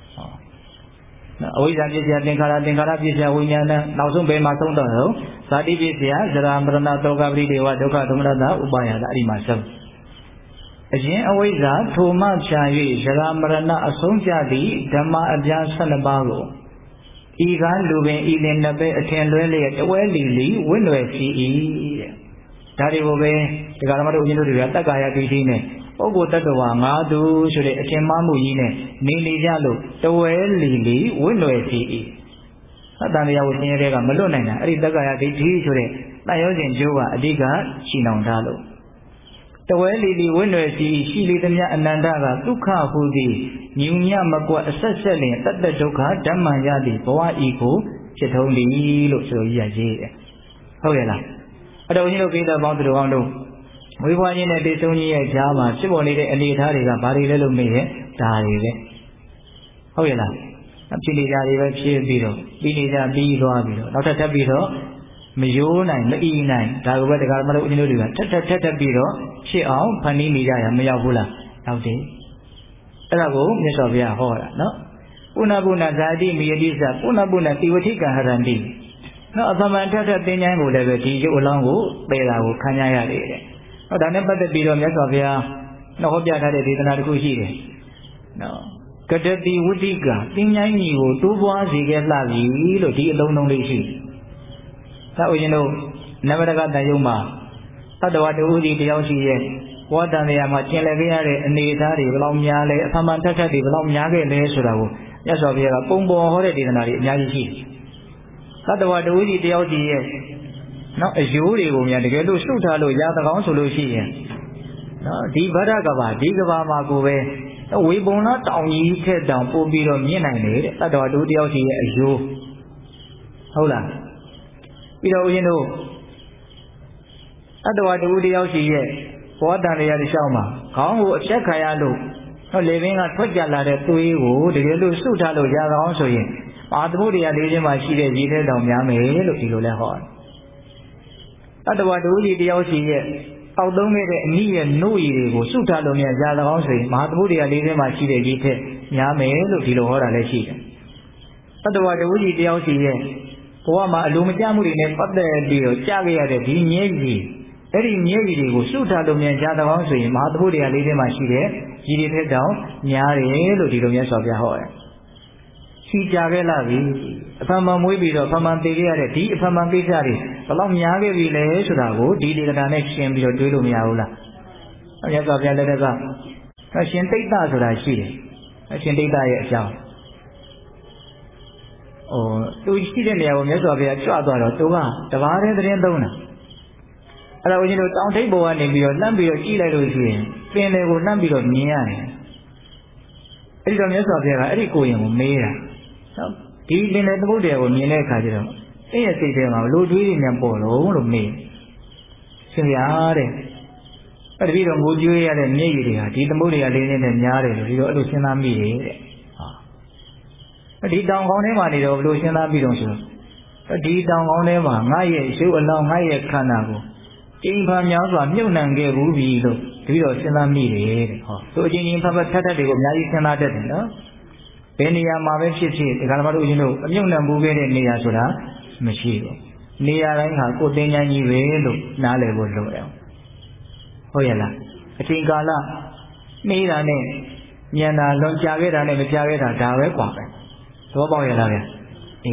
S1: အဝိဇ္ဇာပြည့်စရာသင်္ခါရပြည့်စရာဝိညာဏနောက်ဆုံးဘယ်မှာဆုံးတော့လဲဇာတိပြည့်စရာသရမရဏသောကပရိဒေဝဒုက္ခဒုမနတဥပါယတာအဲ့ဒီမှာဆုံးအရင်အဝိဇ္ဇာထိုမှဖြာ၍သရမရဏအဆုံးကြသည့်ဓမ္မအပြား12ပါးကိုဤကလူပင်ဤလင်နှစ်ပဲအထင်လွဲလျက်တဝဲလီလီဝင့်ွယ်စီ၏တဲ့ဒါတွေကိုပဲဒီကရမတို့ဦးဇင်းတို့တွေကတက္ကာယတိတိနဲ့ပုဂ္ဂိုလ်တ attva ငါသူဆိုတဲ့အထင်မှားမှုကြီးနဲ့နေကြလို့တဝဲလီလီဝင့်ွယ်စီ၏အတ္တတရားကိုသင်ရတဲ့ကမလွတ်နိုင်တာအဲ့ဒီတက္ကာယတိတိဆိုတဲ့တန်ရောစဉ်ကျိုးကအဓိကရှိနှောင်ထားလို့တဝဲလီလီဝင့်ွယ်စီရှိလေသမျှအနန္တကဒုက္ခဟုသည်ညူမြမကွက်အဆက်ဆက်လင်တသက်ဒုက္ခဓမ္မံရသည်ဘဝဤကိုဖြစ်ထုံးသည်လို့ဆိုရရေးတယ်ဟုတ်ရဲ့လားအတော်ကြီးတို့ကိစ္စပေါင်းသူတော်ကောင်းတို့ဝိဘွားခြင်းနဲ့တေဆုံးခြင်းရဲ့ကြားမှာဖြစ်ပေါ်နေတဲ့အနေအထားတွေကဘာတွေလဲလို့မေးရဲ့ဒါတွေပဲဟုတ်ရဲ့လားဖြစ်နေကြတွေပဲဖြစ်ပြီးတော့ပြီးနေကြပြီးသွားပြီးတော့နောက်ထပ်ပြီးတော့မယိုးနိုင်မအီနိုင်ဒါကပဲတရားမလို့ဦးဇင်းတို့တွေကထပ်ပြီးတော့ဖြစ်အောင်ဖန်တီးနေကြရမရောက်ဘူးလားရောက်တယ်အဲ့ဒါကိုမြတ်စွာဘုရားဟောတာနော်ပုဏ္ဏပုဏ္ဏဇာတိမိယတိသပုဏ္ဏပုဏ္ဏတိဝတိကံဟရန္တိနော်အပမန်ထပ်သင်္ချမ်းကိုလည်းပဲဒီရုပ်အလောင်းကိုပယ်တာကိုခံရရတယ်တဲ့ဟောဒါနဲ့ပတ်သက်ပြီးတော့မြတ်စွာဘုရားဟောပြထားတဲ့ဒေသနာတစ်ခုရှိတယ်နော်ကတတိဝတိကသင်္ချမ်းကြီးကိုတိုးပွားစေခဲ့လှပြီလို့ဒီအလုံးလုံးလေးရှိဒါဥရှင်တို့နဝရကတန်ယုံမှာသတ္တဝါတူဒီတယောက်ရှိရဲ့ဝါတန်တရားမှာကျင်လည်ခဲ့ရတဲ့အနေအထားတွေဘယ်လောက်များလဲအဖမှန်ထက်တွေဘယ်လောက်များခဲ့လဲဆိုတာကိုမြတ်စွာဘုရားကပုံပေါ်ဟောတဲ့ဒေသနာတွေအများကြီးရှိတယ်သတ္တဝါတူဒီတယောက်ရှိရဲ့နော်အယိုးတွေကိုများတကယ်လို့စုထားလို့ရာသကောင်းဆိုလို့ရှိရင်နော်ဒီဗဒ္ဒကဘာဒီကဘာမှာကိုပဲဝေပုံလားတောင်ကြီးထက်တောင်ပို့ပြီးတော့မြင့်နိုင်တယ်တဲ့သတ္တဝါတူတယောက်ရှိရဲ့အယိုးဟုတ်လားပြီးတော့ဦးဇင်းတို့သတ္တဝါတူတယောက်ရှိရဲ့ဘောတန်တရားတစ်လျှောက်မှာခေါင်းကိုအဖြတ်ခံရလို့လေပင်ကထွက်ကြလာတဲ့သွေးကိုတကယ်လို့စုထားလို့ရအောင်ဆိုရင်အာသမုဒ္ဒရာလေးချင်းမှာရှိတဲ့ရည်ထဲတောင်များမယ်လို့ဒီလိုလဲဟောတယ်တတ္တဝါတူကြီးတယောက်ရှိရဲ့တောက်သုံးခဲ့တဲ့အနိရဲ့နှုတ်ရည်တွေကိုစုထားလို့များရအောင်ဆိုရင်မဟာသမုဒ္ဒရာလေးထဲမှာရှိတဲ့ရည်ထဲများမယ်လို့ဒီလိုဟောတာလည်းရှိတယ်တတ္တဝါတူကြီးတယောက်ရှိရဲ့ဘဝမှာအလိုမကျမှုတွေနဲ့ပတ်သက်ပြီးတော့ကြားခဲ့ရတဲ့ဒီမြဲကြီးအဲ့ဒီမြဲကြီးတွေကိုစုထားလို့မြန်ကြတဲ့အောင်ဆိုရင်မဟာသမုဒ္ဒရာလေးထဲမှာရှိတဲ့ကြီးတွေထက်တောင်များတယ်လို့ဒီလိုမျိုးဆိုပြဟောတယ်။ရှိကြခဲ့လားပြီအဖမှန်မွေးပြီးတော့အဖမှန်သိခဲ့ရတဲ့ဒီအဖမှန်ကိစ္စတွေဘယ်လောက်များခဲ့ပြီလဲဆိုတာကိုဒီဒေသနာနဲ့ရှင်းပြီးတော့တွေးလို့မရဘူးလား။အဲ့ဒါဆိုပြလက်ထက်ကရှင်တိတ်တဆိုတာရှိတယ်။အရှင်တိတ်တရဲ့အကြောင်းသူရှိတဲ့နေရာကိုမြတ်စွာဘုရားကြွသွားတော့သူကတပါးတည်းသတင်းသုံးတာအဲ့ဒါဦးဇင်းတို့တောင်ထိပ်ပေါ်ကနေပြီးတော့လှမ်းပြီးတော့ကြည့်လိုက်လို့ရှိရင်ပင်လေကိုလှမ်းပြီးတော့မြင်ရတယ်အဲ့ဒီတော့မြတ်စွာဘုရားကအဲ့ဒီကိုရင်ကိုမေးတာနော်ဒီပင်လေသမုဒ္ဒရာကိုမြင်တဲ့အခါကျတော့အဲ့ရဲ့စိတ်ထဲမှာဘလို့တွေးနေမြန်ပေါ်လို့မေးရှင်ဗျာတဲ့အဲ့ဒီတော့ငိုကြွေးရတဲ့မျက်ရည်တွေကဒီသမုဒ္ဒရာလေးနဲ့များတယ်လို့ဒီတော့အဲ့လိုစဉ်းစားမိတယ်တဲ့ဒီတောင်ကောင်းထဲမှာနေတော့ဘလို့စဉ်းစားပြီးတော့ဆိုဒီတောင်ကောင်းထဲမှာငါရဲ့ရုပ်အလောင်းငါရဲ့ခန္ဓာကိုကျင်းဖန်များစွာမြုပ်နှံခဲ့ဘူးပြီလို့တပည့်တော်စဉ်းစားမိတယ်တဲ့ဟောသူအချင်းချင်းဖတ်ဖတ်ထပ်ထပ်တွေကိုအများကြီးစဉ်းစားတတ်တယ်နော်ဘယ်နေရာမှာပဲဖြစ်ဖြစ်ဒီကရမတို့အချင်းတို့အမြုပ်နှံမှုခဲ့တဲ့နေရာဆိုတာမရှိဘူးနေရာတိုင်းဟာကိုယ်တင်ညာကြီးပဲလို့နားလည်ဖို့လိုတယ်ဟုတ်ရဲ့လားအချိန်ကာလနေတာနဲ့မြန်တာလွန်ကြာခဲ့တာနဲ့မကြာခဲ့တာဒါပဲกว่าပဲသဘောပေါက်ရလားဗျအေး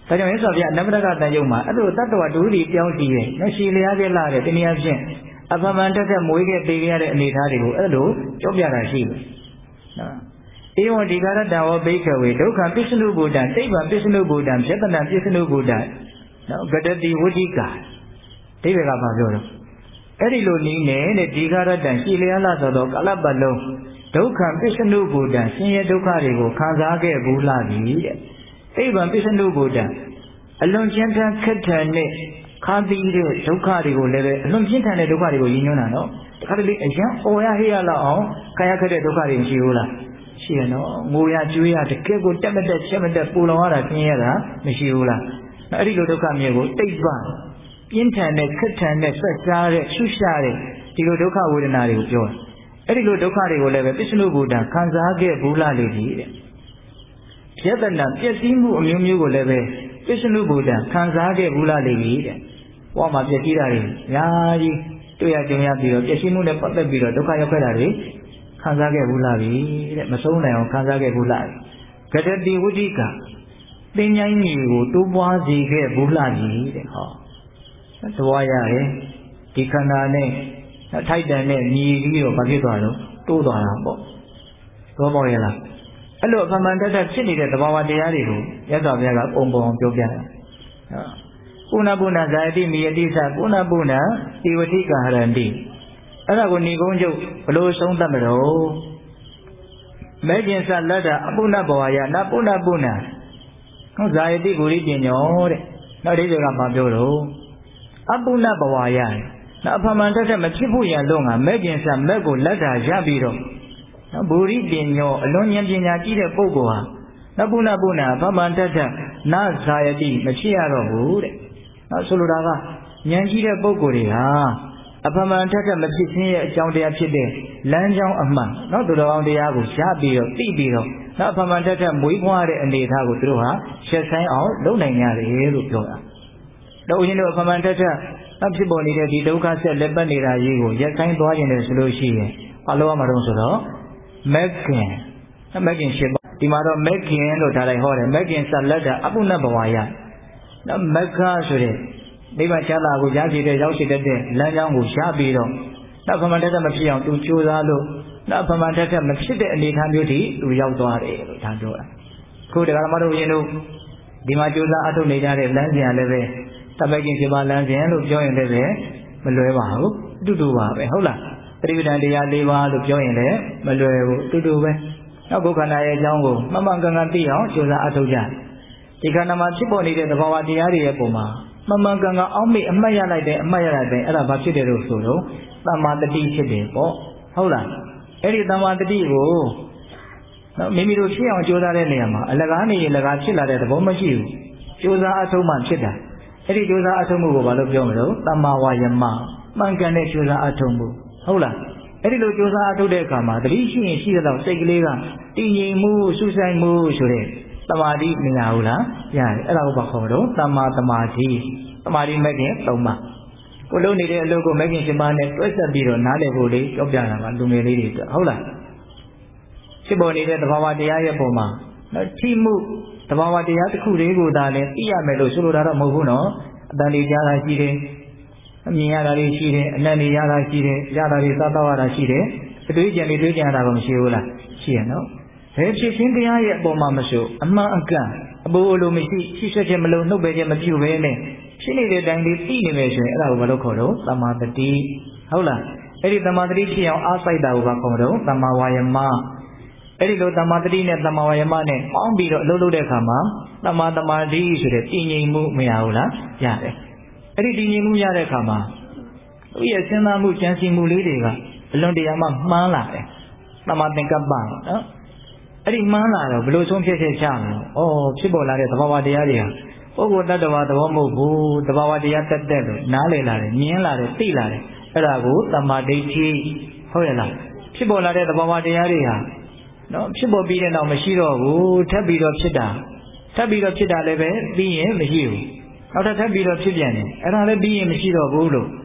S1: ဒါကြောင့်ဆိုပြအနမတကတန်ယုံမှာအဲ့လိုတတ္တဝဒုတိပြောင်းစီရဲ့နော်ရှည်လျားခဲ့လာတဲ့တနည်းအားဖြင့်အဖမန်တက်မွေးခဲ့ပေးခဲ့ရတဲ့အနေအထားတွေကိုအဲ့လိုကြောပြတာရှိတယ်နော်ဧဝံဒီကာရတံဝဘိက္ခဝေဒုက္ခပစ္စနုဘုဒ္ဓံတိဗ္ဗံပစ္စနုဘုဒ္ဓံပြတနာပစ္စနုဘုဒ္ဓံနော်ဂတတိဝဋ္ဌိကာဒိဗေကဘာပြောတော့အဲ့ဒီလိုနည်းနဲ့တဲ့ဒီကာရတံရှည်လျားလာသောကာလပတ်လုံးဒုက္ခပစ္စနုဘုဒ္ဓံဆင်းရဲဒုက္ခတွေကိုခံစားခဲ့ဘူးလားဒီတဲ့တိဗ္ဗံပစ္စနုဘုဒ္ဓံအလွန်ကျဉ်းထန်ခက်ထန်နဲ့ခါသီးတဲ့ဒုက္ခတွေကိုလည်းပဲအလွန်ပြင်းထန်တဲ့ဒုက္ခတွေကိုရည်ညွှန်းတာနော်တခါတလေအရန်အော်ရဟေ့ရလောက်အောင်ခံရခဲ့တဲ့ဒုက္ခတွေမရှိဘူးလားရှိရနော်ငိုရကြွေးရတကယ်ကိုတက်မတက်ချက်မတက်ပူလောင်ရတာပြင်းရတာမရှိဘူးလားအဲ့ဒီလိုဒုက္ခမျိုးကိုတိဗ္ဗံပြင်းထန်တဲ့ခက်ထန်တဲ့ဆက်စားတဲ့ရှုရှားတဲ့ဒီလိုဒုက္ခဝေဒနာတွေကိုပြောတယ်အဲ့ဒီလိုဒုက္ခတွေကိုလည်းပဲပစ္စနုဘုဒ္ဓခံစားခဲ့ဘူးလားလေဒီတဲ့ယတနာပျက်စီးမှုအမျိုးမျိုးကိုလည်းပဲပစ္စနုဘုဒ္ဓခံစားခဲ့ဘူးလားလေဒီတဲ့ဘဝမှာပျက်စီးတာတွေအများကြီးတွေ့ရကြုံရပြီးတော့ပျက်စီးမှုနဲ့ပတ်သက်ပြီးတော့ဒုက္ခရောက်ခဲ့တာတွေခံစားခဲ့ဘူးလားတဲ့မဆုံးနိုင်အောင်ခံစားခဲ့ဘူးလားဂတတိဝဋ္ဌိကသင်္ချိုင်းကြီးကိုတိုးပွားစေခဲ့ဘူးလားတဲ့ဟောသွားရတယ်ဒီခန္ဓာနဲ့ထိုက်တန်နဲ့ညီပြီးတော့ဘာဖြစ်သွားတော့တိုးသွားတာပေါ့သောပေါရလားအဲ့လိုအမှန်တတဖြစ်နေတဲ့သဘာဝတရားတွေကိုရသော်ဘုရားကပုံပုံပြောပြတာပုဏ္ဏပုဏ္ဏဇာတိမိယတိသပုဏ္ဏပုဏ္ဏဧဝတိကာဟရန္တိအဲ့ဒါကိုဏီကုန်းချုပ်ဘလို့ဆုံးသတ်မလို့မဲကျင်စလတ္တအပုဏ္ဏဘဝယနပုဏ္ဏပုဏ္ဏဟောဇာတိဂုရိပညောတဲ့နောက်ဒီတွေကမှပြောတော့အပုဏ္ဏဘဝယနောက်အဖမှန်တက်မဖြစ်ဖို့ရလုံးကမဲကျင်စမက်ကိုလက်တာရပြီးတော့နော်ဘူရိပညောအလွန်ဉာဏ်ပညာကြီးတဲ့ပုဂ္ဂိုလ်ဟာနပုဏ္ဏပုဏ္ဏအဖမှန်တက်နဇာယတိမဖြစ်ရတော့ဘူးတဲ့နော်ဆိုလိုတာကဉာဏ်ကြီးတဲ့ပုဂ္ဂိုလ်တွေဟာအဖမှန်တက်မဖြစ်ခြင်းရဲ့အကြောင်းတရားဖြစ်တဲ့လမ်းကြောင်းအမှန်နော်သူတော်ကောင်းတရားကိုရပြီးတော့သိပြီးတော့နောက်အဖမှန်တက်မွေးဖွားတဲ့အနေအထားကိုသူတို့ဟာရှက်ဆိုင်အောင်လုပ်နိုင်ရတယ်လို့ပြောတာတော့ဦးဇင်းတို့အဖမှန်တက်ဖြစ်ပေါ်နေတဲ့ဒီဒုက္ခဆက်လက်ပတ်နေတာကြီးကိုရက်ဆိုင်သွားခြင်းနဲ့ဆိုလို့ရှိရင်ဘာလို့ရမှာတော့ဆိုတော့မက်ကင်ရှင်ပေါ့ဒီမှာတော့မက်ကင်လို့ထားလိုက်ဟောတယ်မက်ကင်စလတ္တအပုဏ္ဏဘဝယနော်မက္ခဆိုတဲ့နိဗ္ဗာန်ချမ်းသာကိုရရှိတဲ့ရောက်ရှိတဲ့လမ်းကြောင်းကိုရပြီးတော့နောက်ဖမှန်တက်မဖြစ်အောင်သူကြိုးစားလို့နောက်ဖမှန်တက်မဖြစ်တဲ့အနေအထားမျိုးထိသူရောက်သွားတယ်လို့ဒါပြောတာခုတရားဓမ္မတို့ယင်တို့ဒီမှာကြိုးစားအထုတ်နေကြတဲ့လမ်းစဉ်လည်းပဲတပည့်ကင်7ပါးလမ်းစဉ်လို့ပြောရင်လည်းပဲမလွဲပါဘူးအတူတူပါပဲဟုတ်လားပရိပဒံတရား၄ပါးလို့ပြောရင်လည်းမလွယ်ဘူးအတူတူပဲနောက်ကိုယ်ခန္ဓာရဲ့အကြောင်းကိုမှန်မှန်ကန်ကန်သိအောင်ကြိုးစားအထုတ်ကြဒီခန္ဓာမှာဖြစ်ပေါ်နေတဲ့သဘာဝတရားတွေရဲ့ပုံမှာမှန်မှန်ကန်ကန်အောက်မေ့အမှတ်ရလိုက်တဲ့အမှတ်ရလိုက်တဲ့အဲ့ဒါဘာဖြစ်တယ်လို့ဆိုတော့တမ္မာတတိဖြစ်တယ်ပေါ့ဟုတ်လားအဲ့ဒီတမ္မာတတိကိုနော်မိမိတို့ဖြစ်အောင်ကြိုးစားတဲ့နေရာမှာအလကားနေရင်လကားဖြစ်လာတဲ့သဘောမရှိဘူးကြိုးစားအထုတ်မှဖြစ်တာအဲ့ဒီကြိုးစားအထုတ်မှုကိုဘာလို့ပြောမလို့တမ္မာဝါယမမှန်ကန်တဲ့ကြိုးစားအထုတ်မှုဟုတ်လားအဲ့ဒီလိုကြိုးစားအထုတ်တဲ့အခါမှာတတိရှိရင်ရှိတဲ့တော့စိတ်ကလေးကတည်ငြိမ်မှုစူးစိုက်မှုဆိုတဲ့သမာဓိမရဘူးလားရတယ်အဲ့ဒါကိုဘာခေါ်မလို့သမ္မာသမာဓိသမာဓိမဲ့ခင်၃ပါးကိုလုံးနေတဲ့အလုပ်ကိုမဲ့ခင်7ပါးနဲ့တွဲဆက်ပြီးတော့နားလည်ဖို့လေးကြောက်ပြတာကလူငယ်လေးတွေဟုတ်လားဖြစ်ပေါ်နေတဲ့သဘာဝတရားရဲ့ပုံမှာနော်ထိမှုသဘာဝတရားတစ်ခုလေးကိုသာလည်းသိရမယ်လို့ဆိုလိုတာတော့မဟုတ်ဘူးနော်အတန်လေးကြားတာရှိတယ်အမြင်ရတာလေးရှိတယ်အနံ့လေးရတာရှိတယ်ရတာလေးစားတော့ရတာရှိတယ်အတွေးကြံလေးတွေးကြံတာကမရှိဘူးလားရှိရနော်ဘယ်ဖြစ်ခြင်းတရားရဲ့အပေါ်မှာမဆိုအမှန်အကန်အပိုးအလိုမရှိရှိဆက်ခြင်းမလို့နှုတ်ပဲခြင်းမပြုဘဲနဲ့ဖြစ်နေတဲ့အတိုင်းလေးသိနေမယ်ဆိုရင်အဲ့ဒါကိုဘာလို့ခေါ်တော့သမာဓိဟုတ်လားအဲ့ဒီသမာဓိဖြစ်အောင်အားစိုက်တာကိုဘာခေါ်တော့သမာဝါယမအဲ့ဒီလိုသမာဓိနဲ့သမာဝါယမနဲ့ပေါင်းပြီးတော့အလုပ်လုပ်တဲ့အခါမှာသမာဓိဆိုတဲ့တည်ငြိမ်မှုမရဘူးလားရတယ်အဲ့ဒီတည်ငြိမ်မှုရတဲ့အခါမှာသူ့ရဲ့စဉ်းစားမှုကြံစည်မှုလေးတွေကအလွန်တရာမှမှန်းလာတယ်သမာသင်္ကပ္ပနော်အဲ့ဒီမှန်းလာတော့ဘယ်လိုဆုံးဖြတ်ချက်ချမလဲဖြစ်ပေါ်လာတဲ့သဘာဝတရားတွေဟာပုဂ္ဂိုလ်တ attva သဘောမဟုတ်ဘူးသဘာဝတရားတက်တက်လို့နားလည်လာတယ်မြင်လာတယ်သိလာတယ်အဲ့ဒါကိုသမာဓိဟုတ်ရဲ့လားဖြစ်ပေါ်လာတဲ့သဘာဝတရားတွေဟာနော်ဖြစ်ပေါ်ပြီးတဲ့နောက်မရှိတော့ဘူးထပ်ပြီးတော့ဖြစ်တာလည်းပဲပြီးရင်မရှိဘူးနောက်ထပ်ပြီးတော့ဖြစ်ပြန်တယ်အဲ့ဒါလည်းပြီးရင်မရှိတော့ဘူးလို့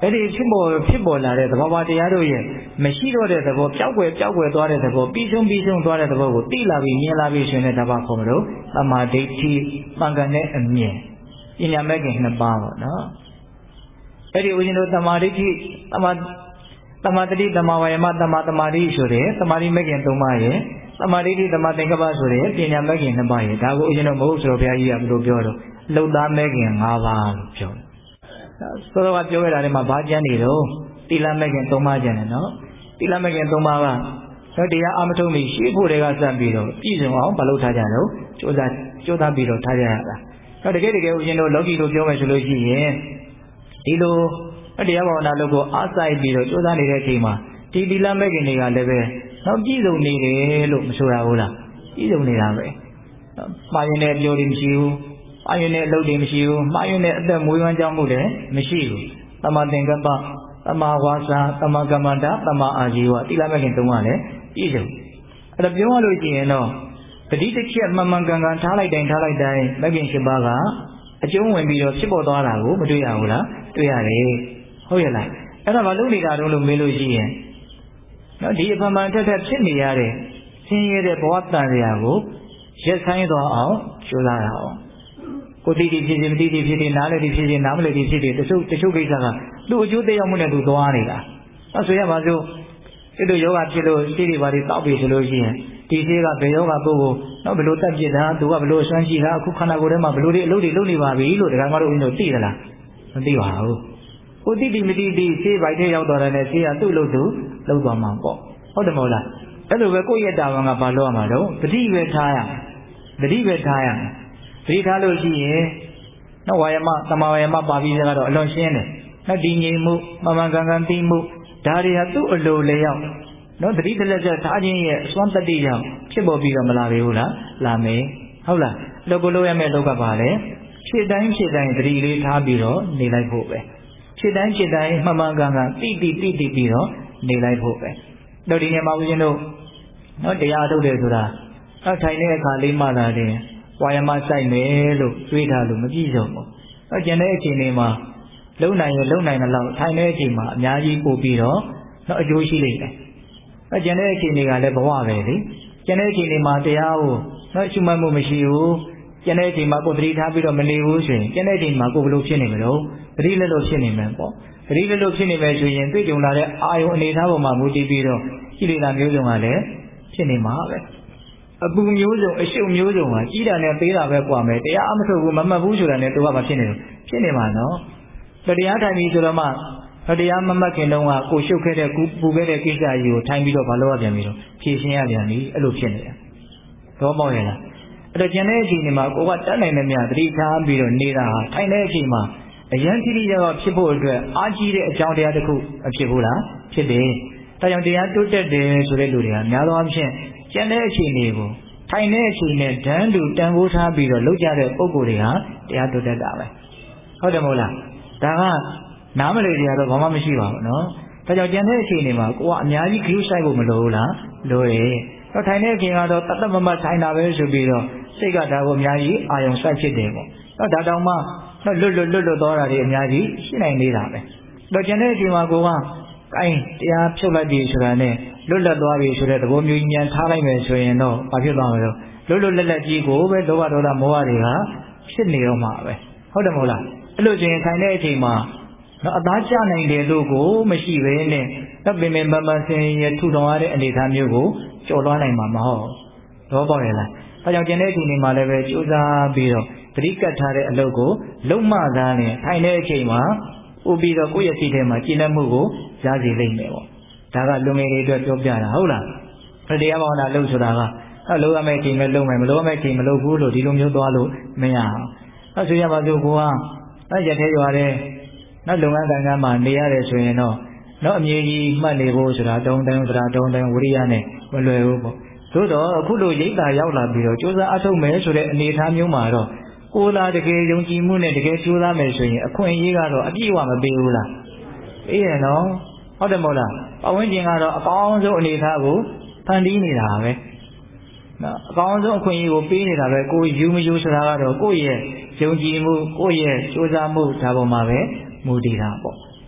S1: အဲ့ဒီဖြစ်ပေါ်လာတဲ့သဘောတရားတို့ရဲ့မရှိတော့တဲ့သဘောပျောက်ကွယ်သွားတဲ့သဘောပြီးဆုံးသွားတဲ့သဘောကိုသိလာပြီးမြင်လာပြီးရှင်တဲ့ဒါပါခေါ်မလို့သမာဓိဋ္ဌိပံကံနဲ့အမြင်ပညာမဲ့ခင်နှစ်ပါးပေါ့နော်အဲ့ဒီဦးဇင်းတို့သမာဓိဋ္ဌိသမာတတိသမာဝါယမသမာသမာဓိဆိုတဲ့သမာဓိမဲ့ခင်၃ပါးရဲ့သမာဓိဋ္ဌိသမာသင်္ကပ္ပဆိုတဲ့ပညာမဲ့ခင်နှစ်ပါးရဲ့ဒါကိုဦးဇင်းတို့မဟုတ်ဆိုတော့ဘုရားကြီးကဘယ်လိုပြောတော့လှုပ်သားမဲ့ခင်၅ပါးလို့ပြောတယ်ဆိုတော့ပြောရတာဒီမှာဘာကျမ်းနေတော့သီလမဲ့ခင်၃ပါးကျမ်းတယ်နော်သီလမဲ့ခင်၃ပါးကတော့တရားအမထုံးပြီးရှေ့ဖို့တွေကစပ်ပြီးတော့ပြည့်စုံအောင်မလုပ်ထားကြတော့ကြိုးစားပြီးတော့ထားကြရတာတော့တကယ်ဦးဇင်းတို့လောကီလိုပြောမယ်ဆိုလို့ရှိရင်ဒီလိုတရားဘာဝနာလုပ်ကိုအားစိုက်ပြီးတော့ကြိုးစားနေတဲ့အချိန်မှာဒီသီလမဲ့ခင်တွေကလည်းပဲနောက်ပြည့်စုံနေတယ်လို့မဆိုရဘူးလားပြည့်စုံနေတာပဲမှားရင်လည်းအပြောတွေမရှိဘူးမှားရင်လည်းအလုပ်တွေမရှိဘူးမှားရင်လည်းအသက်မွေးဝမ်းကြောင်းမှုလည်းမရှိဘူးသမာသင်္ကပ္ပသမာဝါစာသမာကမ္မန္တသမာအာဇီဝသီလမဲ့ခင်၃ပါးလည်းပြည့်စုံအဲ့ဒါပြောရလို့ရှိရင်တော့တတိတစ်ချက်မှန်ကန်ထားလိုက်တိုင်းမဲ့ခင်၈ပါးကအကျုံးဝင်ပြီးတော့ဖြစ်ပေါ်သွားတာကိုမတွေ့ရဘူးလားတွေ့ရတယ်ဟုတ်ရဲ့လားအဲ့ဒါဘာလို့နေတာတုံးလို့မေးလို့ရှိရင်နော်ဒီအမှန်ထက်ဖြစ်နေရတဲ့ဆင်းရဲတဲ့ဘဝတန်ရာကိုရက်ဆိုင်သွားအောင်ကြိုးစားရအောင်ကိုတိတိဖြစ်မတိတိဖြစ်နားလည်းဖြစ်နားမလည်းဖြစ်တချို့ကိစ္စကသူ့အကျိုးသက်ရောက်မှုနဲ့သူသွားနေတာအဲ့ဆိုရပါစို့ဒီလိုယောဂဖြစ်လို့စိတ်တွေပါတွေတောက်ပြီဆိုလို့ရှိရင်ဒီစိတ်ကဘယ်ယောဂပုဂ္ဂိုလ်နော်ဘယ်လိုတက်ပြစ်တာသူကဘယ်လိုအစွမ်းရှိတာအခုခန္ဓာကိုယ်ထဲမှာဘယ်လိုတွေအလုပ်တွေလုပ်နေပါပြီလို့ဒကာမတို့ဦးတို့သိသလားမသိပါဘူးကိုတိတိမတိတိစိတ်ပိုက်ထဲရောက်သွားတယ်နဲ့စိတ်ကသူ့လို့သူလုပ်သွားမှာပေါ့ဟုတ်တယ်မဟုတ်လားအဲ့လိုပဲကိုယ့်ရဲ့တာဝန်ကဘာလုပ်ရမှာတော့တတိပဲထားရတတိထားလို့ရှိရင်နော်ဝါယမသမာဝါယမပါပြီးစကတော့အလွန်ရှင်းတယ်နော်ဒီငြိမ်မှုမှန်ကန်သိမှုဒါတွေဟာသူ့အလိုလျောက်နော်တတိတလက်ချက်ထားခြင်းရဲ့အစွမ်းတတိကြောင့်ဖြစ်ပေါ်ပြီးတော့မလာပေဘူးလားလာမယ်ဟုတ်လားလောကလိုရမယ့်လောကပါလေဖြစ်တိုင်းတတိလေးထားပြီးတော့နေလိုက်ဖို့ပဲဖြစ်တိုင်းမှန်ကန်တိပြီးတော့နေလိုက်ဖို့ပဲတော့ဒီနေရာမှာဦးဇင်းတို့နော်တရားထုတ်တယ်ဆိုတာတော့ထိုင်တဲ့အခါလေးမှသာတယ်ဝါယမစိုက်မယ်လို့တွေးထားလို့မပြည့်စုံဘူးတော့ကျန်တဲ့အချိန်လေးမှာလုံနိုင်တယ်လို့ထိုင်တဲ့အချိန်မှာအများကြီးပို့ပြီးတော့နော်အကျိုးရှိလိမ့်မယ်ကျန်တဲ့အချိန်တွေကလည်းဘဝပဲလေကျန်တဲ့အချိန်တွေမှာတရားကိုနော်ရှုမှတ်မှုမရှိဘူးကျန်တဲ့အချိန်မှာကိုယ်သတိထားပြီးတော့မနေဘူးဆိုရင်ကျန်တဲ့အချိန်မှာကိုယ်ဘယ်လိုဖြစ်နေမလို့သတိလက်လို့ဖြစ်နေမယ်ပေါ့သတိလက်လို့ဖြစ်နေမယ်ဆိုရင်တွေ့ကြုံလာတဲ့အာယုံအနေထားပေါ်မှာမူတည်ပြီးတော့ကိလေသာမျိုးစုံကလည်းဖြစ်နေမှာပဲအပူမျိုးစုံအရှုပ်မျိုးစုံကကြီးတာနဲ့သေးတာပဲကွာမယ်တရားအမထုတ်ဘူးမမှတ်ဘူးဆိုတာနဲ့သူကမဖြစ်နေဘူးဖြစ်နေမှာနော်တရားထိုင်ပြီးဆိုတော့မှတရားမမှတ်ခင်တုန်းကကိုရှုပ်ခဲ့တဲ့ပူခဲ့တဲ့ကိစ္စကြီးကိုထိုင်ပြီးတော့မလုပ်ရပြန်ပြီးတော့ဖြည့်ရှင်းရပြန်ပြီအဲ့လိုဖြစ်နေတယ်တော့ပေါ့ရဲ့လားအဲ့တော့ကျန်တဲ့အချိန်ဒီမှာကိုကတတ်နိုင်တဲ့မြတ်သတိထားပြီးတော့နေတာဟာထိုင်တဲ့အချိန်မှာအရန်တိတိကျကျဖြစ်ဖို့အတွက်အားကြီးတဲ့အကြောင်းတရားတစ်ခုမဖြစ်ဘူးလားဖြစ်တယ်ဒါကြောင့်တရားတိုးတက်တယ်ဆိုတဲ့လူတွေကများသောအားဖြင့်ကျန်တဲ့အချိန်တွေကိုထိုင်တဲ့အချိန်နဲ့ဓာန်တူတန်ဖိုးထားပြီးတော့လုပ်ကြတဲ့ပုံကိုယ်တွေဟာတရားတိုးတက်တာပဲဟုတ်တယ်မဟုတ်လားဒါကနားမလည်ကြတော့ဘာမှမရှိပါဘူးနော်ဒါကြောင့်ကျန်တဲ့အချိန်တွေမှာကိုကအများကြီးခရုဆိုင်ဖို့မလိုဘူးလားလိုတယ်တော့ထိုင်တဲ့အချိန်ကတော့တတ်မတ်ထိုင်တာပဲဆိုပြီးတော့စိတ်ကဒါကိုအများကြီးအာယုံစိုက်ဖြစ်တယ်ပေါ့တော့ဒါတောင်မှလွတ်သွားတာတွေအများကြီးရှိနိုင်နေတာပဲတော့ကျန်တဲ့အချိန်မှာကိုကတရားဖြုတ်လိုက်ပြီဆိုတာနဲ့လွတ်လပ်သွားပြီဆိုတဲ့သဘောမျိုးကြီးညာထားလိုက်မယ်ဆိုရင်တော့ဘာဖြစ်သွားမလဲလွတ်လပ်ကြီးကိုပဲလောဘဒေါသမောဟတွေကဖြစ်နေတော့မှာပဲဟုတ်တယ်မဟုတ်လားအဲ့လိုဆိုရင်ထိုင်တဲ့အချိန်မှာနော်အသားကျနိုင်တယ်လို့ကိုမရှိပဲနဲ့တော့ပင်ပန်းဆင်းရဲထူထောင်ရတဲ့အနေအထားမျိုးကိုကျော်လွှားနိုင်မှာမဟုတ်တော့ပေါ့လေလားဒါကြောင့်ကျန်တဲ့အချိန်တွေမှာလည်းပဲကြိုးစားပြီးတော့သတိကပ်ထားတဲ့အလုပ်ကိုလုံးမသားနဲ့ထိုင်တဲ့အချိန်မှာဥပြီးတော့ကိုယ့်ရဲ့စိတ်ထဲမှာကျဉ်းနှံ့မှုကိုရစေလိမ့်မယ်ပေါ့ဒါကလူငယ်တွေအတွက်ပြောပြတာဟုတ်လားတရားဘာဝနာလုပ်ဆိုတာကလုပ်ရမယ့်အချိန်ပဲလုပ်မယ်မလုပ်ရမယ့်အချိန်မလုပ်ဘူးလို့ဒီလိုမျိုးသွားလို့မရအောင်ဆိုရပါစို့ကိုကရက်ထဲရွာတဲ့လုပ်ငန်းကံမှာနေရတယ်ဆိုရင်တော့အမြဲကြီးမှတ်နေဖို့ဆိုတာတုံးတိုင်းဝိရိယနဲ့မလွယ်ဘူးပေါ့သို့တော့အခုလိုရိပ်သာရောက်လာပြီးတော့ကြိုးစားအထုတ်မယ်ဆိုတဲ့အနေအထားမျိုးမှာတော့ကိုယ်သာတကယ်ယုံကြည်မှုနဲ့တကယ်ကြိုးစားမယ်ဆိုရင်အခွင့်အရေးကတော့အပြည့်အဝမပေးဘူးလားအေးရနော်ဟုတ်တယ်မဟုတ်လားပတ်ဝန်းကျင်ကတော့အကောင်းဆုံးအနေအထားကိုဖန်တီးနေတာပဲနော်အကောင်းဆုံးအခွင့်အရေးကိုပေးနေတာပဲကိုယူမယူဆိုတာကတော့ကိုယ့်ရဲ့ယုံကြည်မှုကိုယ့်ရဲ့ကြိုးစားမှုဒါပေါ်မှာပဲမူတည်တာပေါ့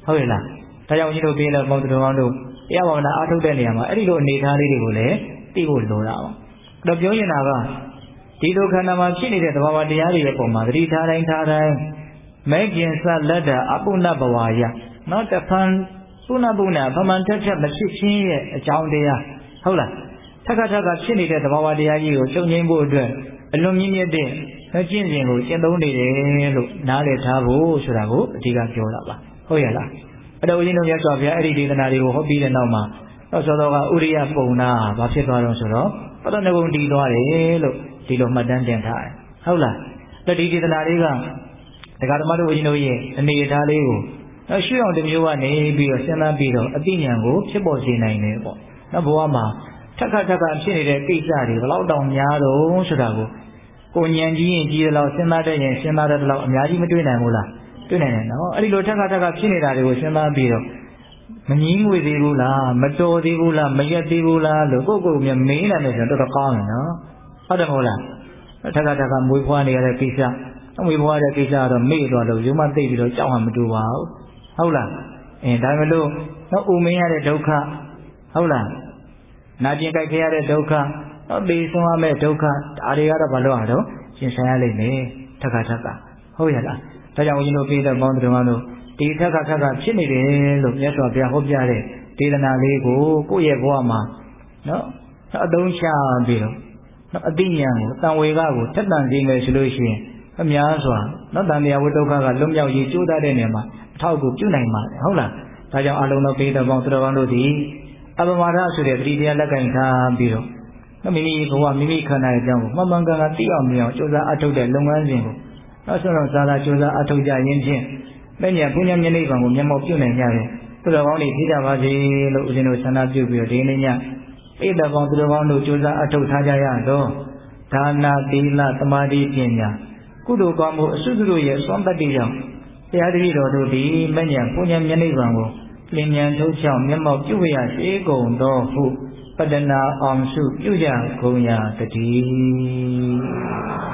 S1: ဟုတ်ရဲ့လားဒါကြောင့်ဦးဇင်းတို့ပြေးတော့ပေါင်းသူတော်ကောင်းတို့တရားဘာဝနာအားထုတ်တဲ့နေရာမှာအဲ့ဒီလိုအနေထားလေးတွေကိုလည်းသိဖို့လိုတာပါတော့ပြောရင်ကဒီလိုခန္ဓာမှာဖြစ်နေတဲ့သဘာဝတရားတွေရဲ့ပုံမှာသတိထားတိုင်းမဲ့ကျင်စလက်တာအပုဏ္ဏဘဝယနော်တဖန်ပုဏ္ဏဗမန်ထက်မဖြစ်ခြင်းရဲ့အကြောင်းတရားဟုတ်လားထက်ကဖြစ်နေတဲ့သဘာဝတရားကြီးကိုချုပ်ငြိမ်းဖို့အတွက်အလွန်မြင့်မြတ်တဲ့ကျင့်စဉ်ကိုကျင့်သုံးနေတယ်လို့နားလည်ထားဖို့ဆိုတာကိုအဓိကပြောတာပါဟုတ်ရဲ့လားအဲ့တော့ဦးဇင်းတို့မြတ်စွာဘုရားအဲ့ဒီဒေသနာတွေကိုဟောပြီးတဲ့နောက်မှာသောတော်ကဥရိယပုံနာဘာဖြစ်သွားတော့ဆိုတော့ပတ္တနဂုံတည်သွားတယ်လို့ဒီလိုမှတ်တမ်းတင်ထားတယ်ဟုတ်လားအဲ့ဒီဒေသနာလေးကဒကာဓမ္မတို့ဦးဇင်းတို့ရဲ့အနေအထားလေးကိုရှုအောင်တစ်မျိုးကနေပြီးတော့စဉ်းစားပြီးတော့အသိဉာဏ်ကိုဖြစ်ပေါ်စေနိုင်တယ်ပေါ့နောက်ဘဝမှာထက်ကဖြစ်နေတဲ့ကိစ္စတွေဘယ်လောက်တောင်များတော့ဆိုတာကိုဉာဏ်ကြီးရင်ကြီးတယ်လို့စဉ်းစားတဲ့ရင်စဉ်းစားတဲ့လောက်အများကြီးမတွေ့နိုင်ဘူးလားတွေ့နိုင်တယ်နော်အဲ့ဒီလိုထက်ကဖြစ်နေတာတွေကိုစဉ်းစားပြီးတော့မငြင်းငွေသေးဘူးလားမတော်သေးဘူးလားမရက်သေးဘူးလားလို့ကိုယ့်မြမေးနိုင်တယ်ဆိုတော့တော်တော်ကောင်းတယ်နော်ဟုတ်တယ်မဟုတ်လားထက်ကမွေးဖွားနေရတဲ့ကိစ္စမွေးဖွားတဲ့ကိစ္စကတော့မေ့သွားလို့ရုံမသိပြီးတော့ကြောက်မှမတူပါဘူးဟုတ်လားဒါမှမလို့တော့ဥမင်းရတဲ့ဒုက္ခဟုတ်လားနာကျင်ကြိုက်ခဲ့ရတဲ့ဒုက္ခတော့သိဆုံးရမယ့်ဒုက္ခဒါတွေကတော့ဘာလို့အောင်တော့ရှင်းဆိုင်ရလိမ့်မယ်ထက်ကဟုတ်ရလားဒါကြောင့်ဦးဇင်းတို့ပြည်သက်ပေါင်းတော်တို့ဒီထက်ကဖြစ်နေတယ်လို့မြတ်စွာဘုရားဟောပြတဲ့ဒေသနာလေးကိုကိုယ့်ရဲ့ဘဝမှာနော်အသုံးချပြီးတော့အသိဉာဏ်ကိုတန်ဝေကကိုထက်တန်စေမယ်ဆိုလို့ရှိရင်အများစွာနော်တန်မြတ်ဝိဒုက္ခကလွတ်မြောက်ရေးကြိုးစားတဲ့နေရာမှာအထောက်အကူပြုနိုင်ပါတယ်ဟုတ်လားဒါကြောင့်အလုံးစုံပြည်သက်ပေါင်းတော်ကောင်းတို့ဒီအပမဒဆိုတဲ့ပရိတရားလက်ကင်ထားပြီးတော့မိမိဘဝမိမိခန္ဓာရဲ့အကြောင်းကိုမှန်မှန်ကန်ကန်သိအောင်မြင်အောင်ကြိုးစားအထောက်တဲ့လုပ်ငန်းစဉ်ကိုနောက်ဆုံးတော့ဇာတာကြိုးစားအထောက်ကြရင်းဖြင့်လက်ညပူညာမျက်နှိပ်ပံကိုမျက်မှောက်ပြုနိုင်ကြတယ်သူတော်ကောင်းတွေဖြစ်ကြပါစေလို့ဦးဇင်းတို့ဆန္ဒပြုပြီးတော့ဒီနေ့ညဣဒ္ဓပေါင်းသူတော်ကောင်းတို့ကြိုးစားအထောက်ထားကြရတော့ဒါနာသီလသမာဓိပညာကုသိုလ်ကောင်းမှုအစွတ်တို့ရဲ့စွမ်းတတ္တိကြောင့်တရားတပည့်တော်တို့ဒီမဲ့ညာပူညာမျက်နှိပ်ပံကိုလင်းမြန်ထုတ်ချောင်းမျက်မှောက်ပြုရစေကုန်သောဟုပတ္တနာအောင်စုပြုကြကုန်ရာတည်း